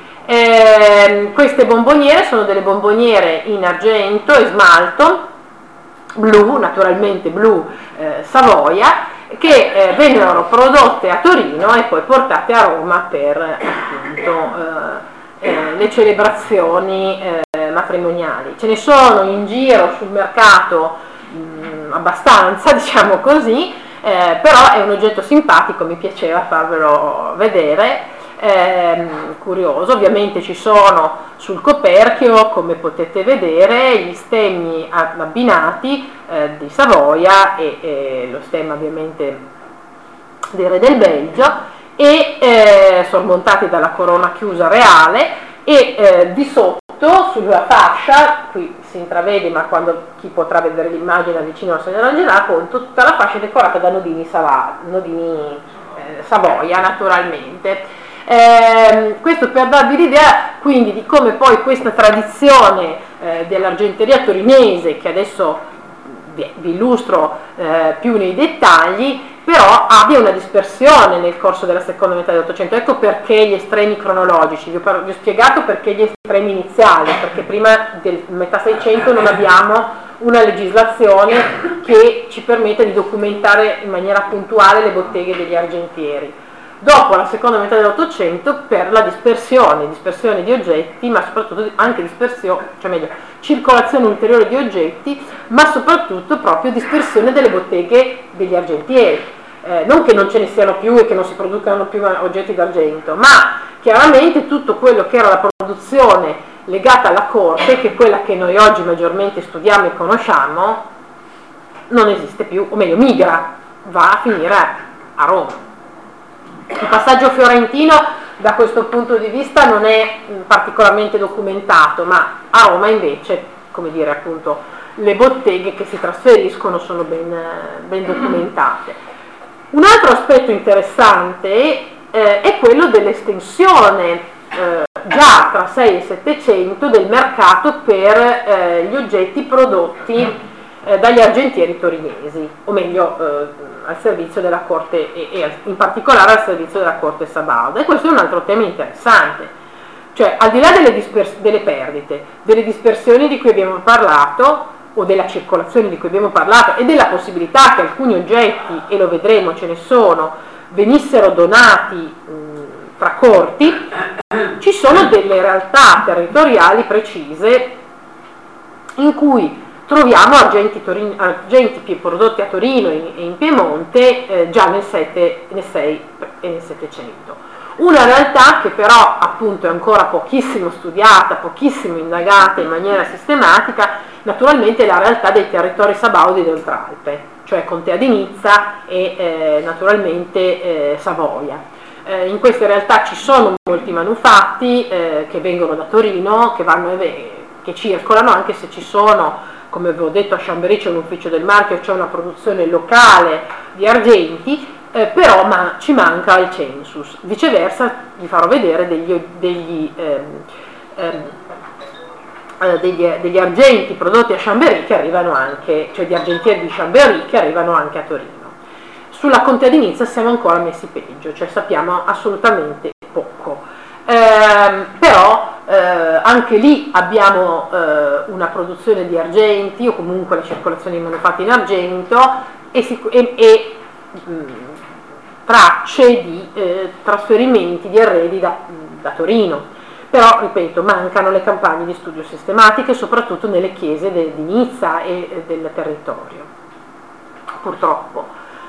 Eh, queste bomboniere sono delle bomboniere in argento e smalto, blu, naturalmente blu eh, Savoia, che eh, vennero prodotte a Torino e poi portate a Roma per appunto eh, eh, le celebrazioni eh, matrimoniali. Ce ne sono in giro sul mercato mh, abbastanza, diciamo così, eh, però è un oggetto simpatico, mi piaceva farvelo vedere. Eh, curioso, ovviamente ci sono sul coperchio, come potete vedere, gli stemmi abbinati eh, di Savoia e, e lo stemma ovviamente del Re del Belgio e eh, sormontati dalla corona chiusa reale e eh, di sotto sulla fascia, qui si intravede ma quando chi potrà vedere l'immagine vicino al Signore Angela, con tutta la fascia decorata da nodini, Sava, nodini eh, Savoia naturalmente. Eh, questo per darvi l'idea quindi di come poi questa tradizione eh, dell'argenteria torinese, che adesso vi, vi illustro eh, più nei dettagli, però abbia una dispersione nel corso della seconda metà dell'Ottocento. Ecco perché gli estremi cronologici, vi ho, vi ho spiegato perché gli estremi iniziali, perché prima del metà Seicento non abbiamo una legislazione che ci permette di documentare in maniera puntuale le botteghe degli argentieri. Dopo la seconda metà dell'Ottocento per la dispersione, dispersione di oggetti, ma soprattutto anche dispersione, cioè meglio, circolazione ulteriore di oggetti, ma soprattutto proprio dispersione delle botteghe degli argentieri. Eh, non che non ce ne siano più e che non si producano più oggetti d'argento, ma chiaramente tutto quello che era la produzione legata alla corte, che è quella che noi oggi maggiormente studiamo e conosciamo, non esiste più, o meglio migra, va a finire a Roma. Il passaggio fiorentino da questo punto di vista non è particolarmente documentato, ma a Roma invece, come dire, appunto, le botteghe che si trasferiscono sono ben, ben documentate. Un altro aspetto interessante eh, è quello dell'estensione eh, già tra sei e settecento del mercato per eh, gli oggetti prodotti eh, dagli argentieri torinesi, o meglio eh, al servizio della corte e, e in particolare al servizio della corte sabauda. E questo è un altro tema interessante, cioè al di là delle, dispers- delle perdite, delle dispersioni di cui abbiamo parlato o della circolazione di cui abbiamo parlato e della possibilità che alcuni oggetti, e lo vedremo, ce ne sono, venissero donati mh, tra corti, ci sono delle realtà territoriali precise in cui troviamo argenti, torin- argenti prodotti a Torino e in Piemonte eh, già nel, sette, nel sei e nel settecento. Una realtà che però appunto è ancora pochissimo studiata, pochissimo indagata in maniera sistematica, naturalmente è la realtà dei territori sabaudi d'Oltralpe, cioè Contea di Nizza e eh, naturalmente eh, Savoia. Eh, in queste realtà ci sono molti manufatti eh, che vengono da Torino, che, vanno, che circolano, anche se ci sono, come avevo detto, a Chambéry c'è un ufficio del marchio, c'è una produzione locale di argenti, eh, però ma, ci manca il census. Viceversa vi farò vedere degli, degli, ehm, ehm, eh, degli, degli argenti prodotti a Chambéry che arrivano anche, cioè di argentieri di Chambéry che arrivano anche a Torino. Sulla Contea di Nizza siamo ancora messi peggio, cioè sappiamo assolutamente poco. Eh, però eh, anche lì abbiamo eh, una produzione di argenti o comunque la circolazione di manufatti in argento e, e, e mh, tracce di eh, trasferimenti di arredi da, da Torino. Però, ripeto, mancano le campagne di studio sistematiche, soprattutto nelle chiese de, di Nizza e, e del territorio, purtroppo.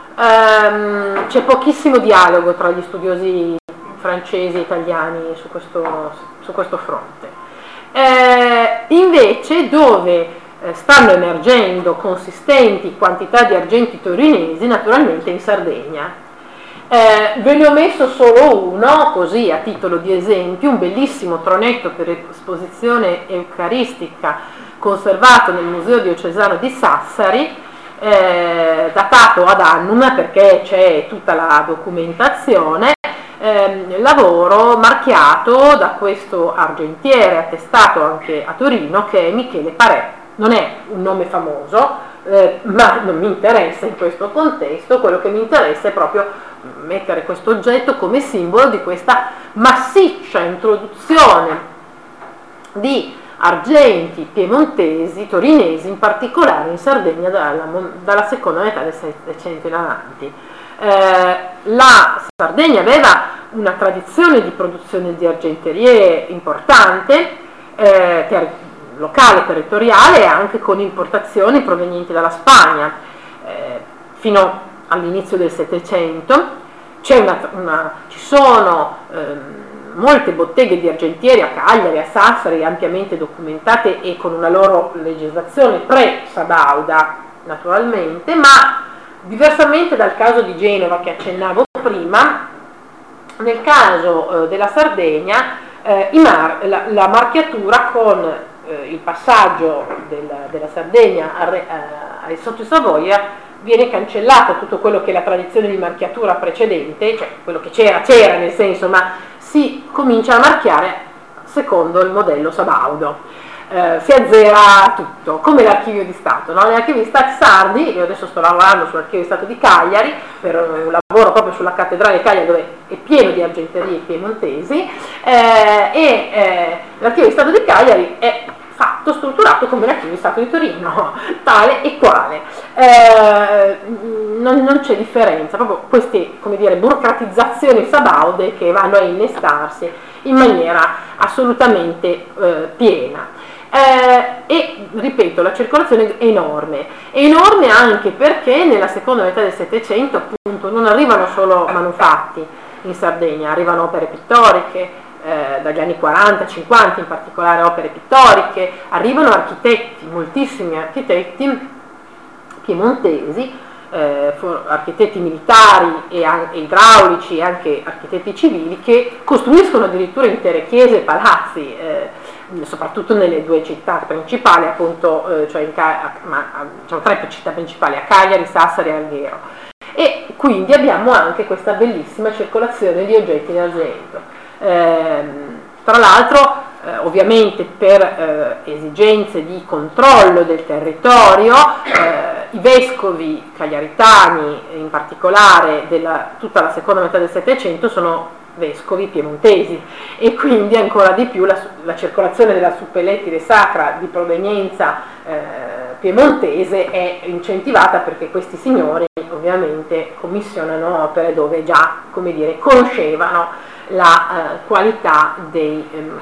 Ehm, c'è pochissimo dialogo tra gli studiosi francesi e italiani su questo, su questo fronte. Eh, invece dove eh, stanno emergendo consistenti quantità di argenti torinesi, naturalmente in Sardegna. Eh, ve ne ho messo solo uno, così a titolo di esempio, un bellissimo tronetto per esposizione eucaristica conservato nel Museo Diocesano di Sassari, eh, datato ad annum perché c'è tutta la documentazione. Eh, lavoro marchiato da questo argentiere attestato anche a Torino che è Michele Parè. Non è un nome famoso, eh, ma non mi interessa in questo contesto. Quello che mi interessa è proprio mettere questo oggetto come simbolo di questa massiccia introduzione di argenti piemontesi, torinesi in particolare in Sardegna dalla, dalla seconda metà del Settecento in avanti. Eh, la Sardegna aveva una tradizione di produzione di argenterie importante, eh, ter locale, territoriale, anche con importazioni provenienti dalla Spagna. Eh, fino all'inizio del Settecento c'è una, una, ci sono ehm, molte botteghe di argentieri a Cagliari, a Sassari, ampiamente documentate e con una loro legislazione pre-Sabauda naturalmente, ma diversamente dal caso di Genova che accennavo prima, nel caso eh, della Sardegna eh, i mar la, la marchiatura con eh, il passaggio del, della Sardegna a, a, a sotto Savoia viene cancellata, tutto quello che è la tradizione di marchiatura precedente, cioè quello che c'era c'era nel senso, ma si comincia a marchiare secondo il modello sabaudo. Eh, si azzera tutto, come l'archivio di Stato, no? L'archivio di Stato sardi, io adesso sto lavorando sull'archivio di Stato di Cagliari, per un lavoro proprio sulla cattedrale di Cagliari dove è pieno di argenterie piemontesi, eh, e eh, l'archivio di Stato di Cagliari è fatto, strutturato come l'archivio di Stato di Torino, tale e quale. Eh, non, non c'è differenza, proprio queste, come dire, burocratizzazioni sabaude che vanno a innestarsi in maniera assolutamente eh, piena. Eh, e ripeto, la circolazione è enorme, è enorme anche perché nella seconda metà del Settecento appunto non arrivano solo manufatti in Sardegna, arrivano opere pittoriche, eh, dagli anni quaranta cinquanta in particolare opere pittoriche, arrivano architetti, moltissimi architetti piemontesi, eh, architetti militari e, e idraulici e anche architetti civili che costruiscono addirittura intere chiese e palazzi, eh, soprattutto nelle due città principali, appunto, eh, cioè in ma, diciamo, tre città principali, a Cagliari, Sassari e Alghero. E quindi abbiamo anche questa bellissima circolazione di oggetti in argento. Eh, tra l'altro, eh, ovviamente per eh, esigenze di controllo del territorio, eh, i vescovi cagliaritani, in particolare della, tutta la seconda metà del Settecento, sono vescovi piemontesi e quindi ancora di più la, la circolazione della suppellettile sacra di provenienza eh, piemontese è incentivata perché questi signori ovviamente commissionano opere dove già, come dire, conoscevano la eh, qualità dei, ehm,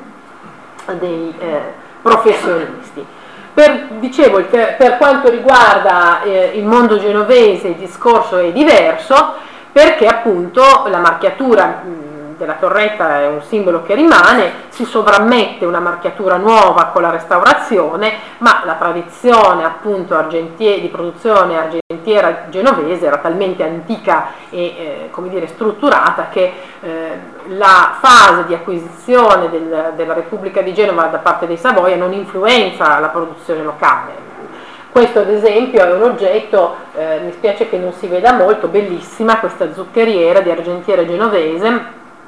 dei eh, professionisti. Per, dicevo, per, per quanto riguarda eh, il mondo genovese il discorso è diverso, perché appunto la marchiatura mh, della torretta è un simbolo che rimane, si sovrammette una marchiatura nuova con la restaurazione, ma la tradizione appunto argentie, di produzione argentiera genovese era talmente antica e eh, come dire strutturata che eh, la fase di acquisizione del, della Repubblica di Genova da parte dei Savoia non influenza la produzione locale. Questo ad esempio è un oggetto, eh, mi spiace che non si veda molto, bellissima questa zuccheriera di argentiera genovese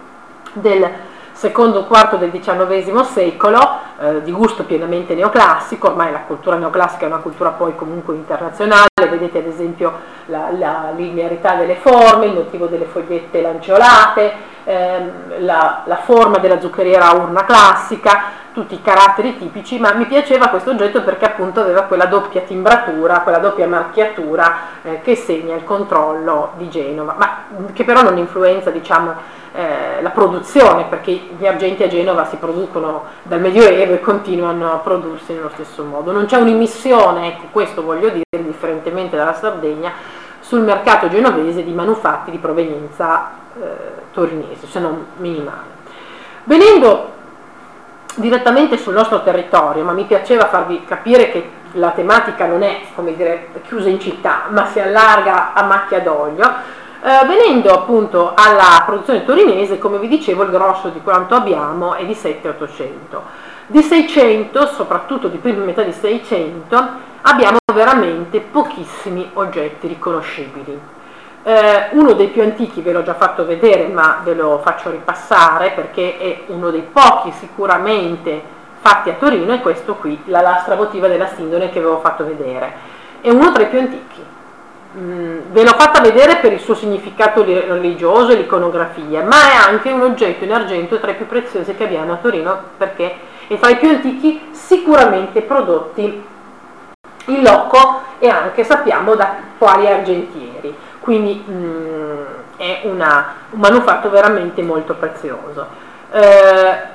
del secondo quarto del diciannovesimo secolo, eh, di gusto pienamente neoclassico. Ormai la cultura neoclassica è una cultura poi comunque internazionale, vedete ad esempio la, la linearità delle forme, il motivo delle fogliette lanceolate, ehm, la, la forma della zuccheriera a urna classica, tutti i caratteri tipici, ma mi piaceva questo oggetto perché appunto aveva quella doppia timbratura, quella doppia marchiatura eh, che segna il controllo di Genova, ma che però non influenza, diciamo, eh, la produzione, perché gli argenti a Genova si producono dal Medioevo e continuano a prodursi nello stesso modo. Non c'è un'immissione, ecco, questo voglio dire, differentemente dalla Sardegna, sul mercato genovese di manufatti di provenienza eh, torinese, se non minimale. Venendo direttamente sul nostro territorio, ma mi piaceva farvi capire che la tematica non è, come dire, chiusa in città, ma si allarga a macchia d'olio. Eh, venendo appunto alla produzione torinese, come vi dicevo, il grosso di quanto abbiamo è di sette ottocento. Di seicento, soprattutto di prima metà di seicento, abbiamo veramente pochissimi oggetti riconoscibili. Eh, uno dei più antichi ve l'ho già fatto vedere, ma ve lo faccio ripassare perché è uno dei pochi sicuramente fatti a Torino, è questo qui, la lastra votiva della Sindone che avevo fatto vedere. È uno tra i più antichi. Mm, ve l'ho fatta vedere per il suo significato religioso e l'iconografia, ma è anche un oggetto in argento tra i più preziosi che abbiamo a Torino perché è tra i più antichi sicuramente prodotti in loco e anche sappiamo da quali argentieri. quindi mh, è una, un manufatto veramente molto prezioso. Eh,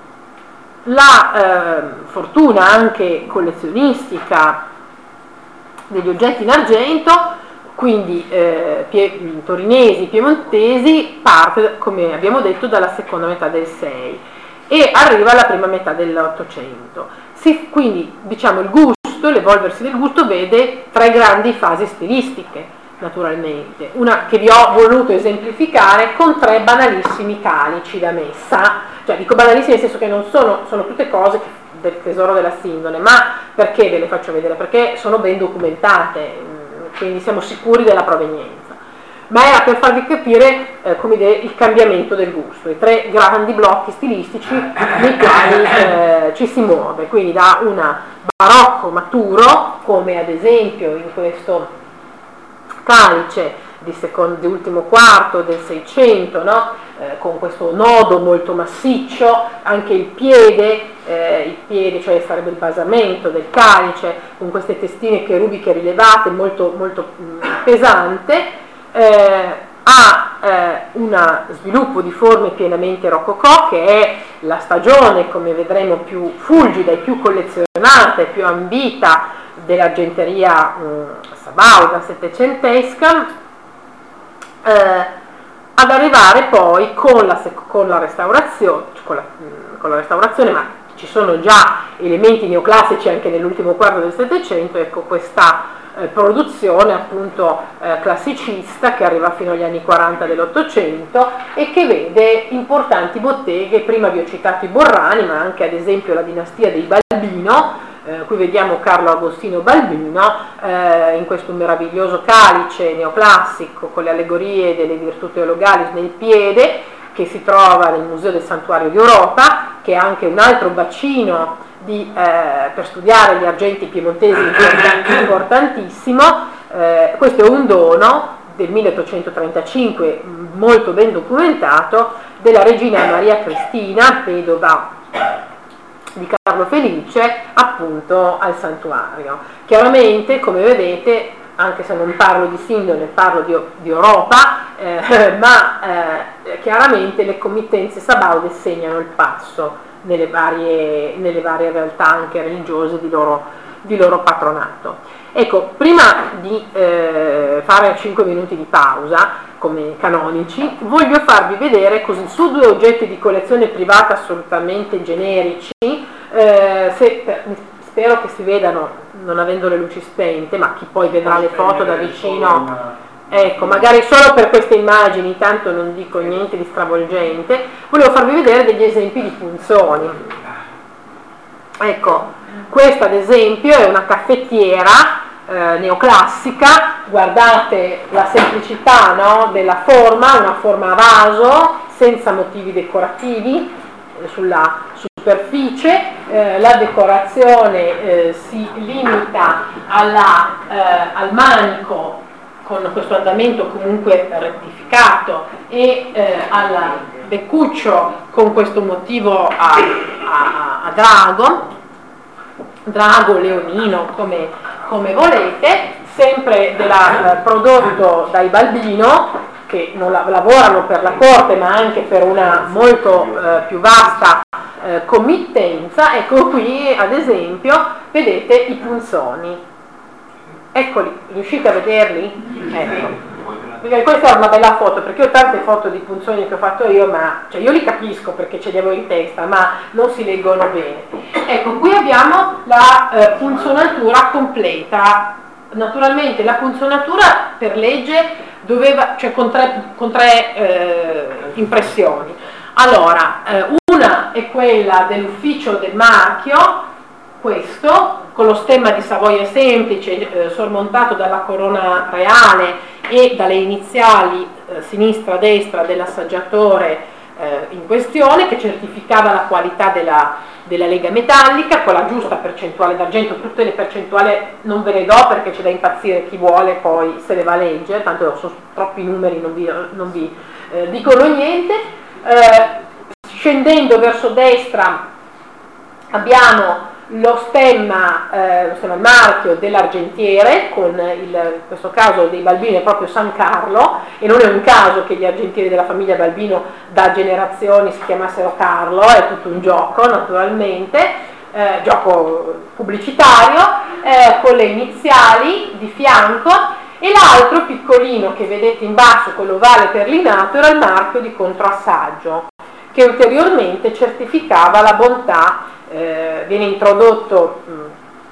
la eh, fortuna anche collezionistica degli oggetti in argento, quindi eh, pie, torinesi, piemontesi, parte, come abbiamo detto, dalla seconda metà del sei e arriva alla prima metà dell'Ottocento. Quindi diciamo il gusto, l'evolversi del gusto vede tre grandi fasi stilistiche, naturalmente, una che vi ho voluto esemplificare con tre banalissimi calici da messa, cioè dico banalissimi nel senso che non sono, sono tutte cose che, del tesoro della Sindone, ma perché ve le faccio vedere? Perché sono ben documentate, quindi siamo sicuri della provenienza, ma era per farvi capire eh, come dire, il cambiamento del gusto, i tre grandi blocchi stilistici nei quali eh, ci si muove, quindi da un barocco maturo, come ad esempio in questo calice di, secondo, di ultimo quarto del Seicento, no? eh, con questo nodo molto massiccio, anche il piede, eh, il piede, cioè sarebbe il basamento del calice, con queste testine cherubiche rilevate, molto, molto mh, pesante, eh, ha eh, un sviluppo di forme pienamente rococò, che è la stagione, come vedremo, più fulgida e più collezionata e più ambita dell'argenteria sabauda settecentesca, eh, ad arrivare poi con la, con la restaurazione, con la, con la restaurazione, ma ci sono già elementi neoclassici anche nell'ultimo quarto del Settecento, ecco questa eh, produzione appunto eh, classicista che arriva fino agli anni quaranta dell'Ottocento e che vede importanti botteghe. Prima vi ho citato i Borrani, ma anche ad esempio la dinastia dei Balbino. Eh, qui vediamo Carlo Agostino Balbino eh, in questo meraviglioso calice neoclassico con le allegorie delle virtù teologali nel piede, che si trova nel Museo del Santuario d'Europa, che è anche un altro bacino di, eh, per studiare gli argenti piemontesi importantissimo. Eh, questo è un dono del milleottocentotrentacinque molto ben documentato della regina Maria Cristina, vedova di Carlo Felice, appunto al santuario. Chiaramente, come vedete, anche se non parlo di Sindone, parlo di, di Europa, eh, ma eh, chiaramente le committenze sabaude segnano il passo nelle varie, nelle varie realtà anche religiose di loro, di loro patronato. Ecco, prima di eh, fare cinque minuti di pausa, come canonici, voglio farvi vedere così su due oggetti di collezione privata assolutamente generici, eh, se, per, spero che si vedano non avendo le luci spente, ma chi poi vedrà le foto da vicino, ecco, magari solo per queste immagini, tanto non dico niente di stravolgente, volevo farvi vedere degli esempi di punzoni. Ecco, questa ad esempio è una caffettiera Eh, neoclassica, guardate la semplicità, no, della forma, una forma a vaso senza motivi decorativi eh, sulla superficie, eh, la decorazione eh, si limita alla, eh, al manico con questo andamento comunque rettificato e eh, al beccuccio con questo motivo a, a, a drago, drago, leonino, come, come volete, sempre della, eh, prodotto dai Balbino, che non la, lavorano per la corte ma anche per una molto eh, più vasta eh, committenza. Ecco qui ad esempio, vedete i punzoni, eccoli, riuscite a vederli? Ecco. Questa è una bella foto, perché ho tante foto di punzoni che ho fatto io, ma cioè io li capisco perché ce li avevo in testa, ma non si leggono bene. Ecco, qui abbiamo la eh, punzonatura completa. Naturalmente la punzonatura per legge doveva, cioè con tre, con tre eh, impressioni. Allora, eh, una è quella dell'ufficio del marchio, questo, con lo stemma di Savoia semplice, eh, sormontato dalla corona reale e dalle iniziali eh, sinistra-destra dell'assaggiatore eh, in questione, che certificava la qualità della, della lega metallica con la giusta percentuale d'argento. Tutte le percentuali non ve le do perché c'è da impazzire chi vuole, poi se le va a leggere, tanto sono troppi numeri, non vi, non vi eh, dicono niente. Eh, scendendo verso destra abbiamo lo stemma, eh, lo stemma, il marchio dell'argentiere, con il, in questo caso dei Balbino è proprio San Carlo, e non è un caso che gli argentieri della famiglia Balbino da generazioni si chiamassero Carlo, è tutto un gioco naturalmente, eh, gioco pubblicitario, eh, con le iniziali di fianco, e l'altro piccolino che vedete in basso, quello ovale perlinato, era il marchio di controassaggio, che ulteriormente certificava la bontà. Eh, viene introdotto mh,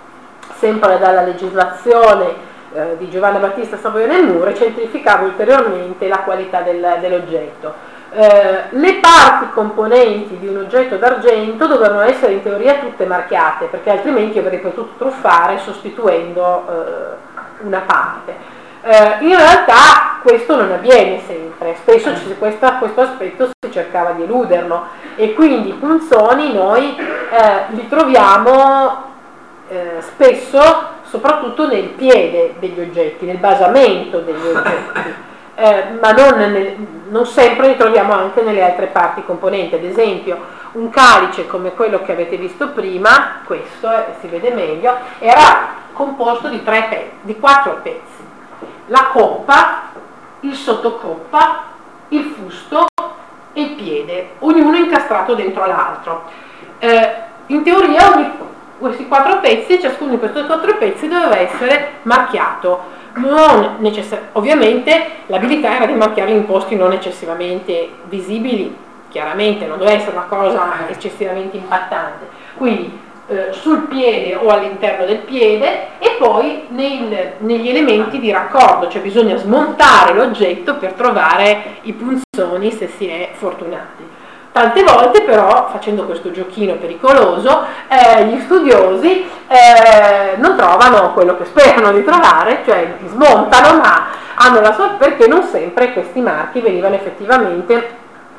sempre dalla legislazione eh, di Giovanni Battista Savoia nel Muro, e certificava ulteriormente la qualità del, dell'oggetto. Eh, le parti componenti di un oggetto d'argento dovevano essere in teoria tutte marchiate, perché altrimenti avrei potuto truffare sostituendo eh, una parte. Eh, in realtà questo non avviene sempre, spesso questa, questo aspetto si cercava di eluderlo, e quindi i punzoni noi eh, li troviamo eh, spesso soprattutto nel piede degli oggetti, nel basamento degli oggetti, eh, ma non, nel, non sempre li troviamo anche nelle altre parti componenti. Ad esempio un calice come quello che avete visto prima, questo eh, si vede meglio, era composto di, tre pezzi, di quattro pezzi: la coppa, il sottocoppa, il fusto e il piede, ognuno incastrato dentro l'altro. Eh, in teoria ogni, questi quattro pezzi, ciascuno di questi quattro pezzi doveva essere marchiato, non necessar- ovviamente l'abilità era di marchiarli in posti non eccessivamente visibili, chiaramente non doveva essere una cosa eccessivamente impattante, quindi Eh, sul piede o all'interno del piede, e poi nel, negli elementi di raccordo, cioè bisogna smontare l'oggetto per trovare i punzoni se si è fortunati. Tante volte però, facendo questo giochino pericoloso, eh, gli studiosi eh, non trovano quello che sperano di trovare, cioè smontano, ma hanno la sorte, perché non sempre questi marchi venivano effettivamente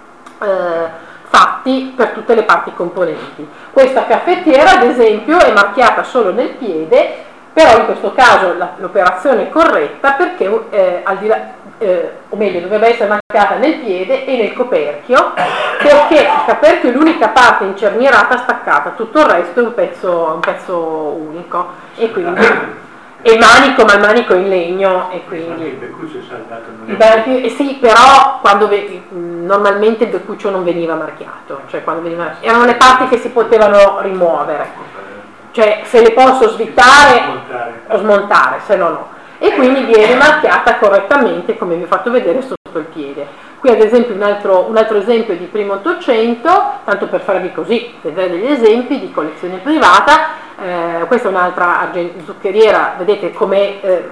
eh, fatti per tutte le parti componenti. Questa caffettiera ad esempio è marchiata solo nel piede, però in questo caso la, l'operazione è corretta, perché eh, al di là, eh, o meglio doveva essere marchiata nel piede e nel coperchio, perché il coperchio è l'unica parte incernierata staccata, tutto il resto è un pezzo, un pezzo unico, e quindi e il manico, ma il manico è in legno, e quindi il beccuccio è saldato, non è... eh, sì, però quando ve... normalmente il beccuccio non veniva marchiato, cioè quando veniva... erano le parti che si potevano rimuovere, cioè se le posso svittare o smontare, se no no, e quindi viene marchiata correttamente come vi ho fatto vedere sotto il piede. Qui ad esempio un altro, un altro esempio di primo Ottocento, tanto per farvi così vedere degli esempi di collezione privata. Eh, questa è un'altra zuccheriera, vedete com'è eh,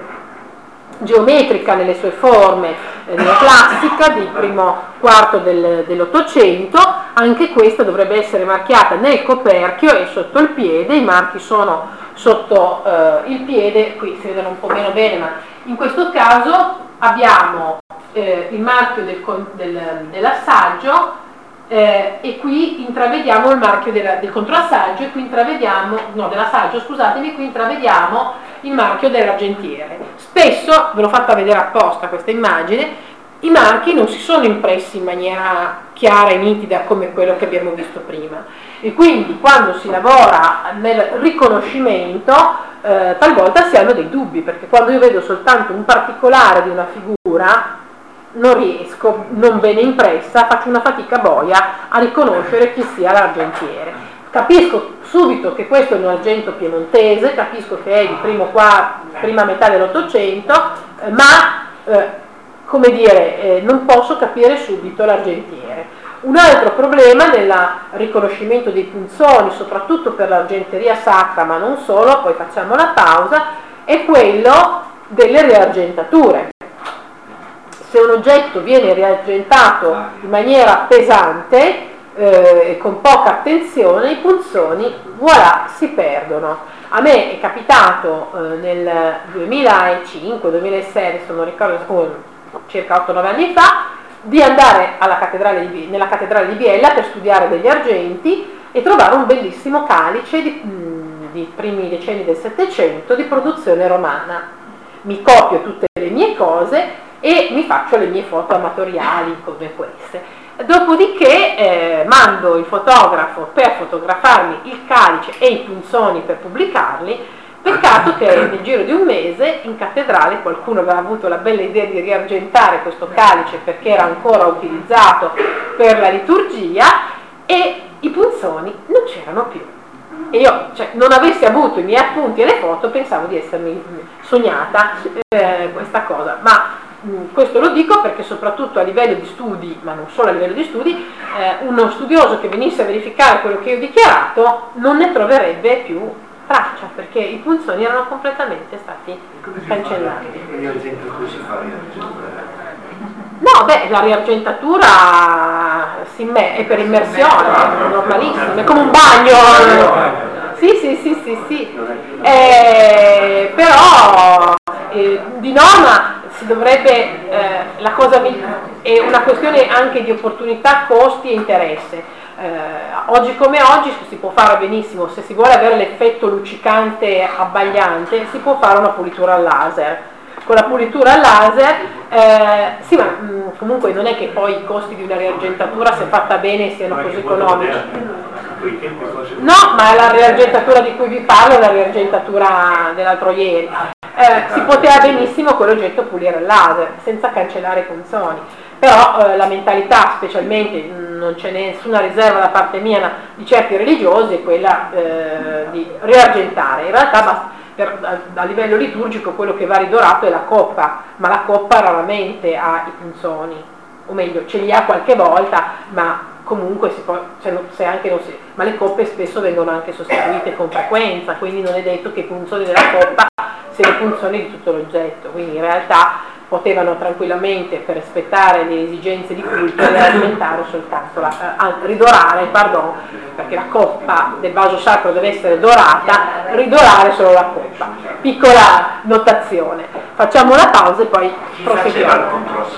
geometrica nelle sue forme, eh, classica di primo quarto del, dell'Ottocento. Anche questa dovrebbe essere marchiata nel coperchio e sotto il piede. I marchi sono sotto eh, il piede, qui si vedono un po' meno bene, ma in questo caso abbiamo eh, il marchio del, del, dell'assaggio, Eh, e qui intravediamo il marchio della, del controassaggio, e qui intravediamo, no, dell'assaggio, scusatemi, qui intravediamo il marchio dell'argentiere. Spesso, ve l'ho fatta vedere apposta questa immagine, i marchi non si sono impressi in maniera chiara e nitida come quello che abbiamo visto prima, e quindi quando si lavora nel riconoscimento eh, talvolta si hanno dei dubbi, perché quando io vedo soltanto un particolare di una figura non riesco, non bene impressa, faccio una fatica boia a riconoscere chi sia l'argentiere. Capisco subito che questo è un argento piemontese, capisco che è di primo qua, prima metà dell'Ottocento, eh, ma eh, come dire, eh, non posso capire subito l'argentiere. Un altro problema nel riconoscimento dei punzoni, soprattutto per l'argenteria sacra, ma non solo, poi facciamo la pausa, è quello delle riargentature. Se un oggetto viene riargentato in maniera pesante e eh, con poca attenzione, i punzoni, voilà, si perdono. A me è capitato eh, nel duemilacinque duemilasei, adesso non ricordo, circa otto nove anni fa, di andare alla cattedrale di, nella cattedrale di Biella per studiare degli argenti e trovare un bellissimo calice di, mh, di primi decenni del Settecento di produzione romana. Mi copio tutte le mie cose e mi faccio le mie foto amatoriali come queste. Dopodiché eh, mando il fotografo per fotografarmi il calice e i punzoni per pubblicarli. Peccato che nel giro di un mese in cattedrale qualcuno aveva avuto la bella idea di riargentare questo calice perché era ancora utilizzato per la liturgia e i punzoni non c'erano più. E io, cioè, non avessi avuto i miei appunti e le foto, pensavo di essermi sognata eh, questa cosa, ma mh, questo lo dico perché soprattutto a livello di studi, ma non solo a livello di studi, eh, uno studioso che venisse a verificare quello che io ho dichiarato non ne troverebbe più traccia, perché i punzoni erano completamente stati cancellati. No, beh, la riargentatura è per immersione, è normalissimo, è come un bagno. Sì, sì, sì, sì, sì. Eh, però eh, di norma si dovrebbe, eh, la cosa è una questione anche di opportunità, costi e interesse. Eh, oggi come oggi si può fare benissimo, se si vuole avere l'effetto luccicante abbagliante, si può fare una pulitura al laser. Con la pulitura al laser, eh, sì, ma mh, comunque non è che poi i costi di una riargentatura, se fatta bene, siano così economici. No, ma la riargentatura di cui vi parlo è la riargentatura dell'altro ieri. Eh, si poteva benissimo quell'oggetto pulire al laser, senza cancellare i punzoni. Però eh, la mentalità, specialmente, non c'è nessuna riserva da parte mia di certi religiosi, è quella eh, di riargentare. In realtà basta. Per, a, a livello liturgico quello che va ridorato è la coppa, ma la coppa raramente ha i punzoni, o meglio ce li ha qualche volta, ma comunque si può, se non, se anche non si, ma le coppe spesso vengono anche sostituite con frequenza, quindi non è detto che i punzoni della coppa siano i punzoni di tutto l'oggetto, quindi in realtà potevano tranquillamente, per rispettare le esigenze di culto, alimentare soltanto la, eh, ridorare, pardon, perché la coppa del vaso sacro deve essere dorata, ridorare solo la coppa. Piccola notazione. Facciamo una pausa e poi proseguiamo.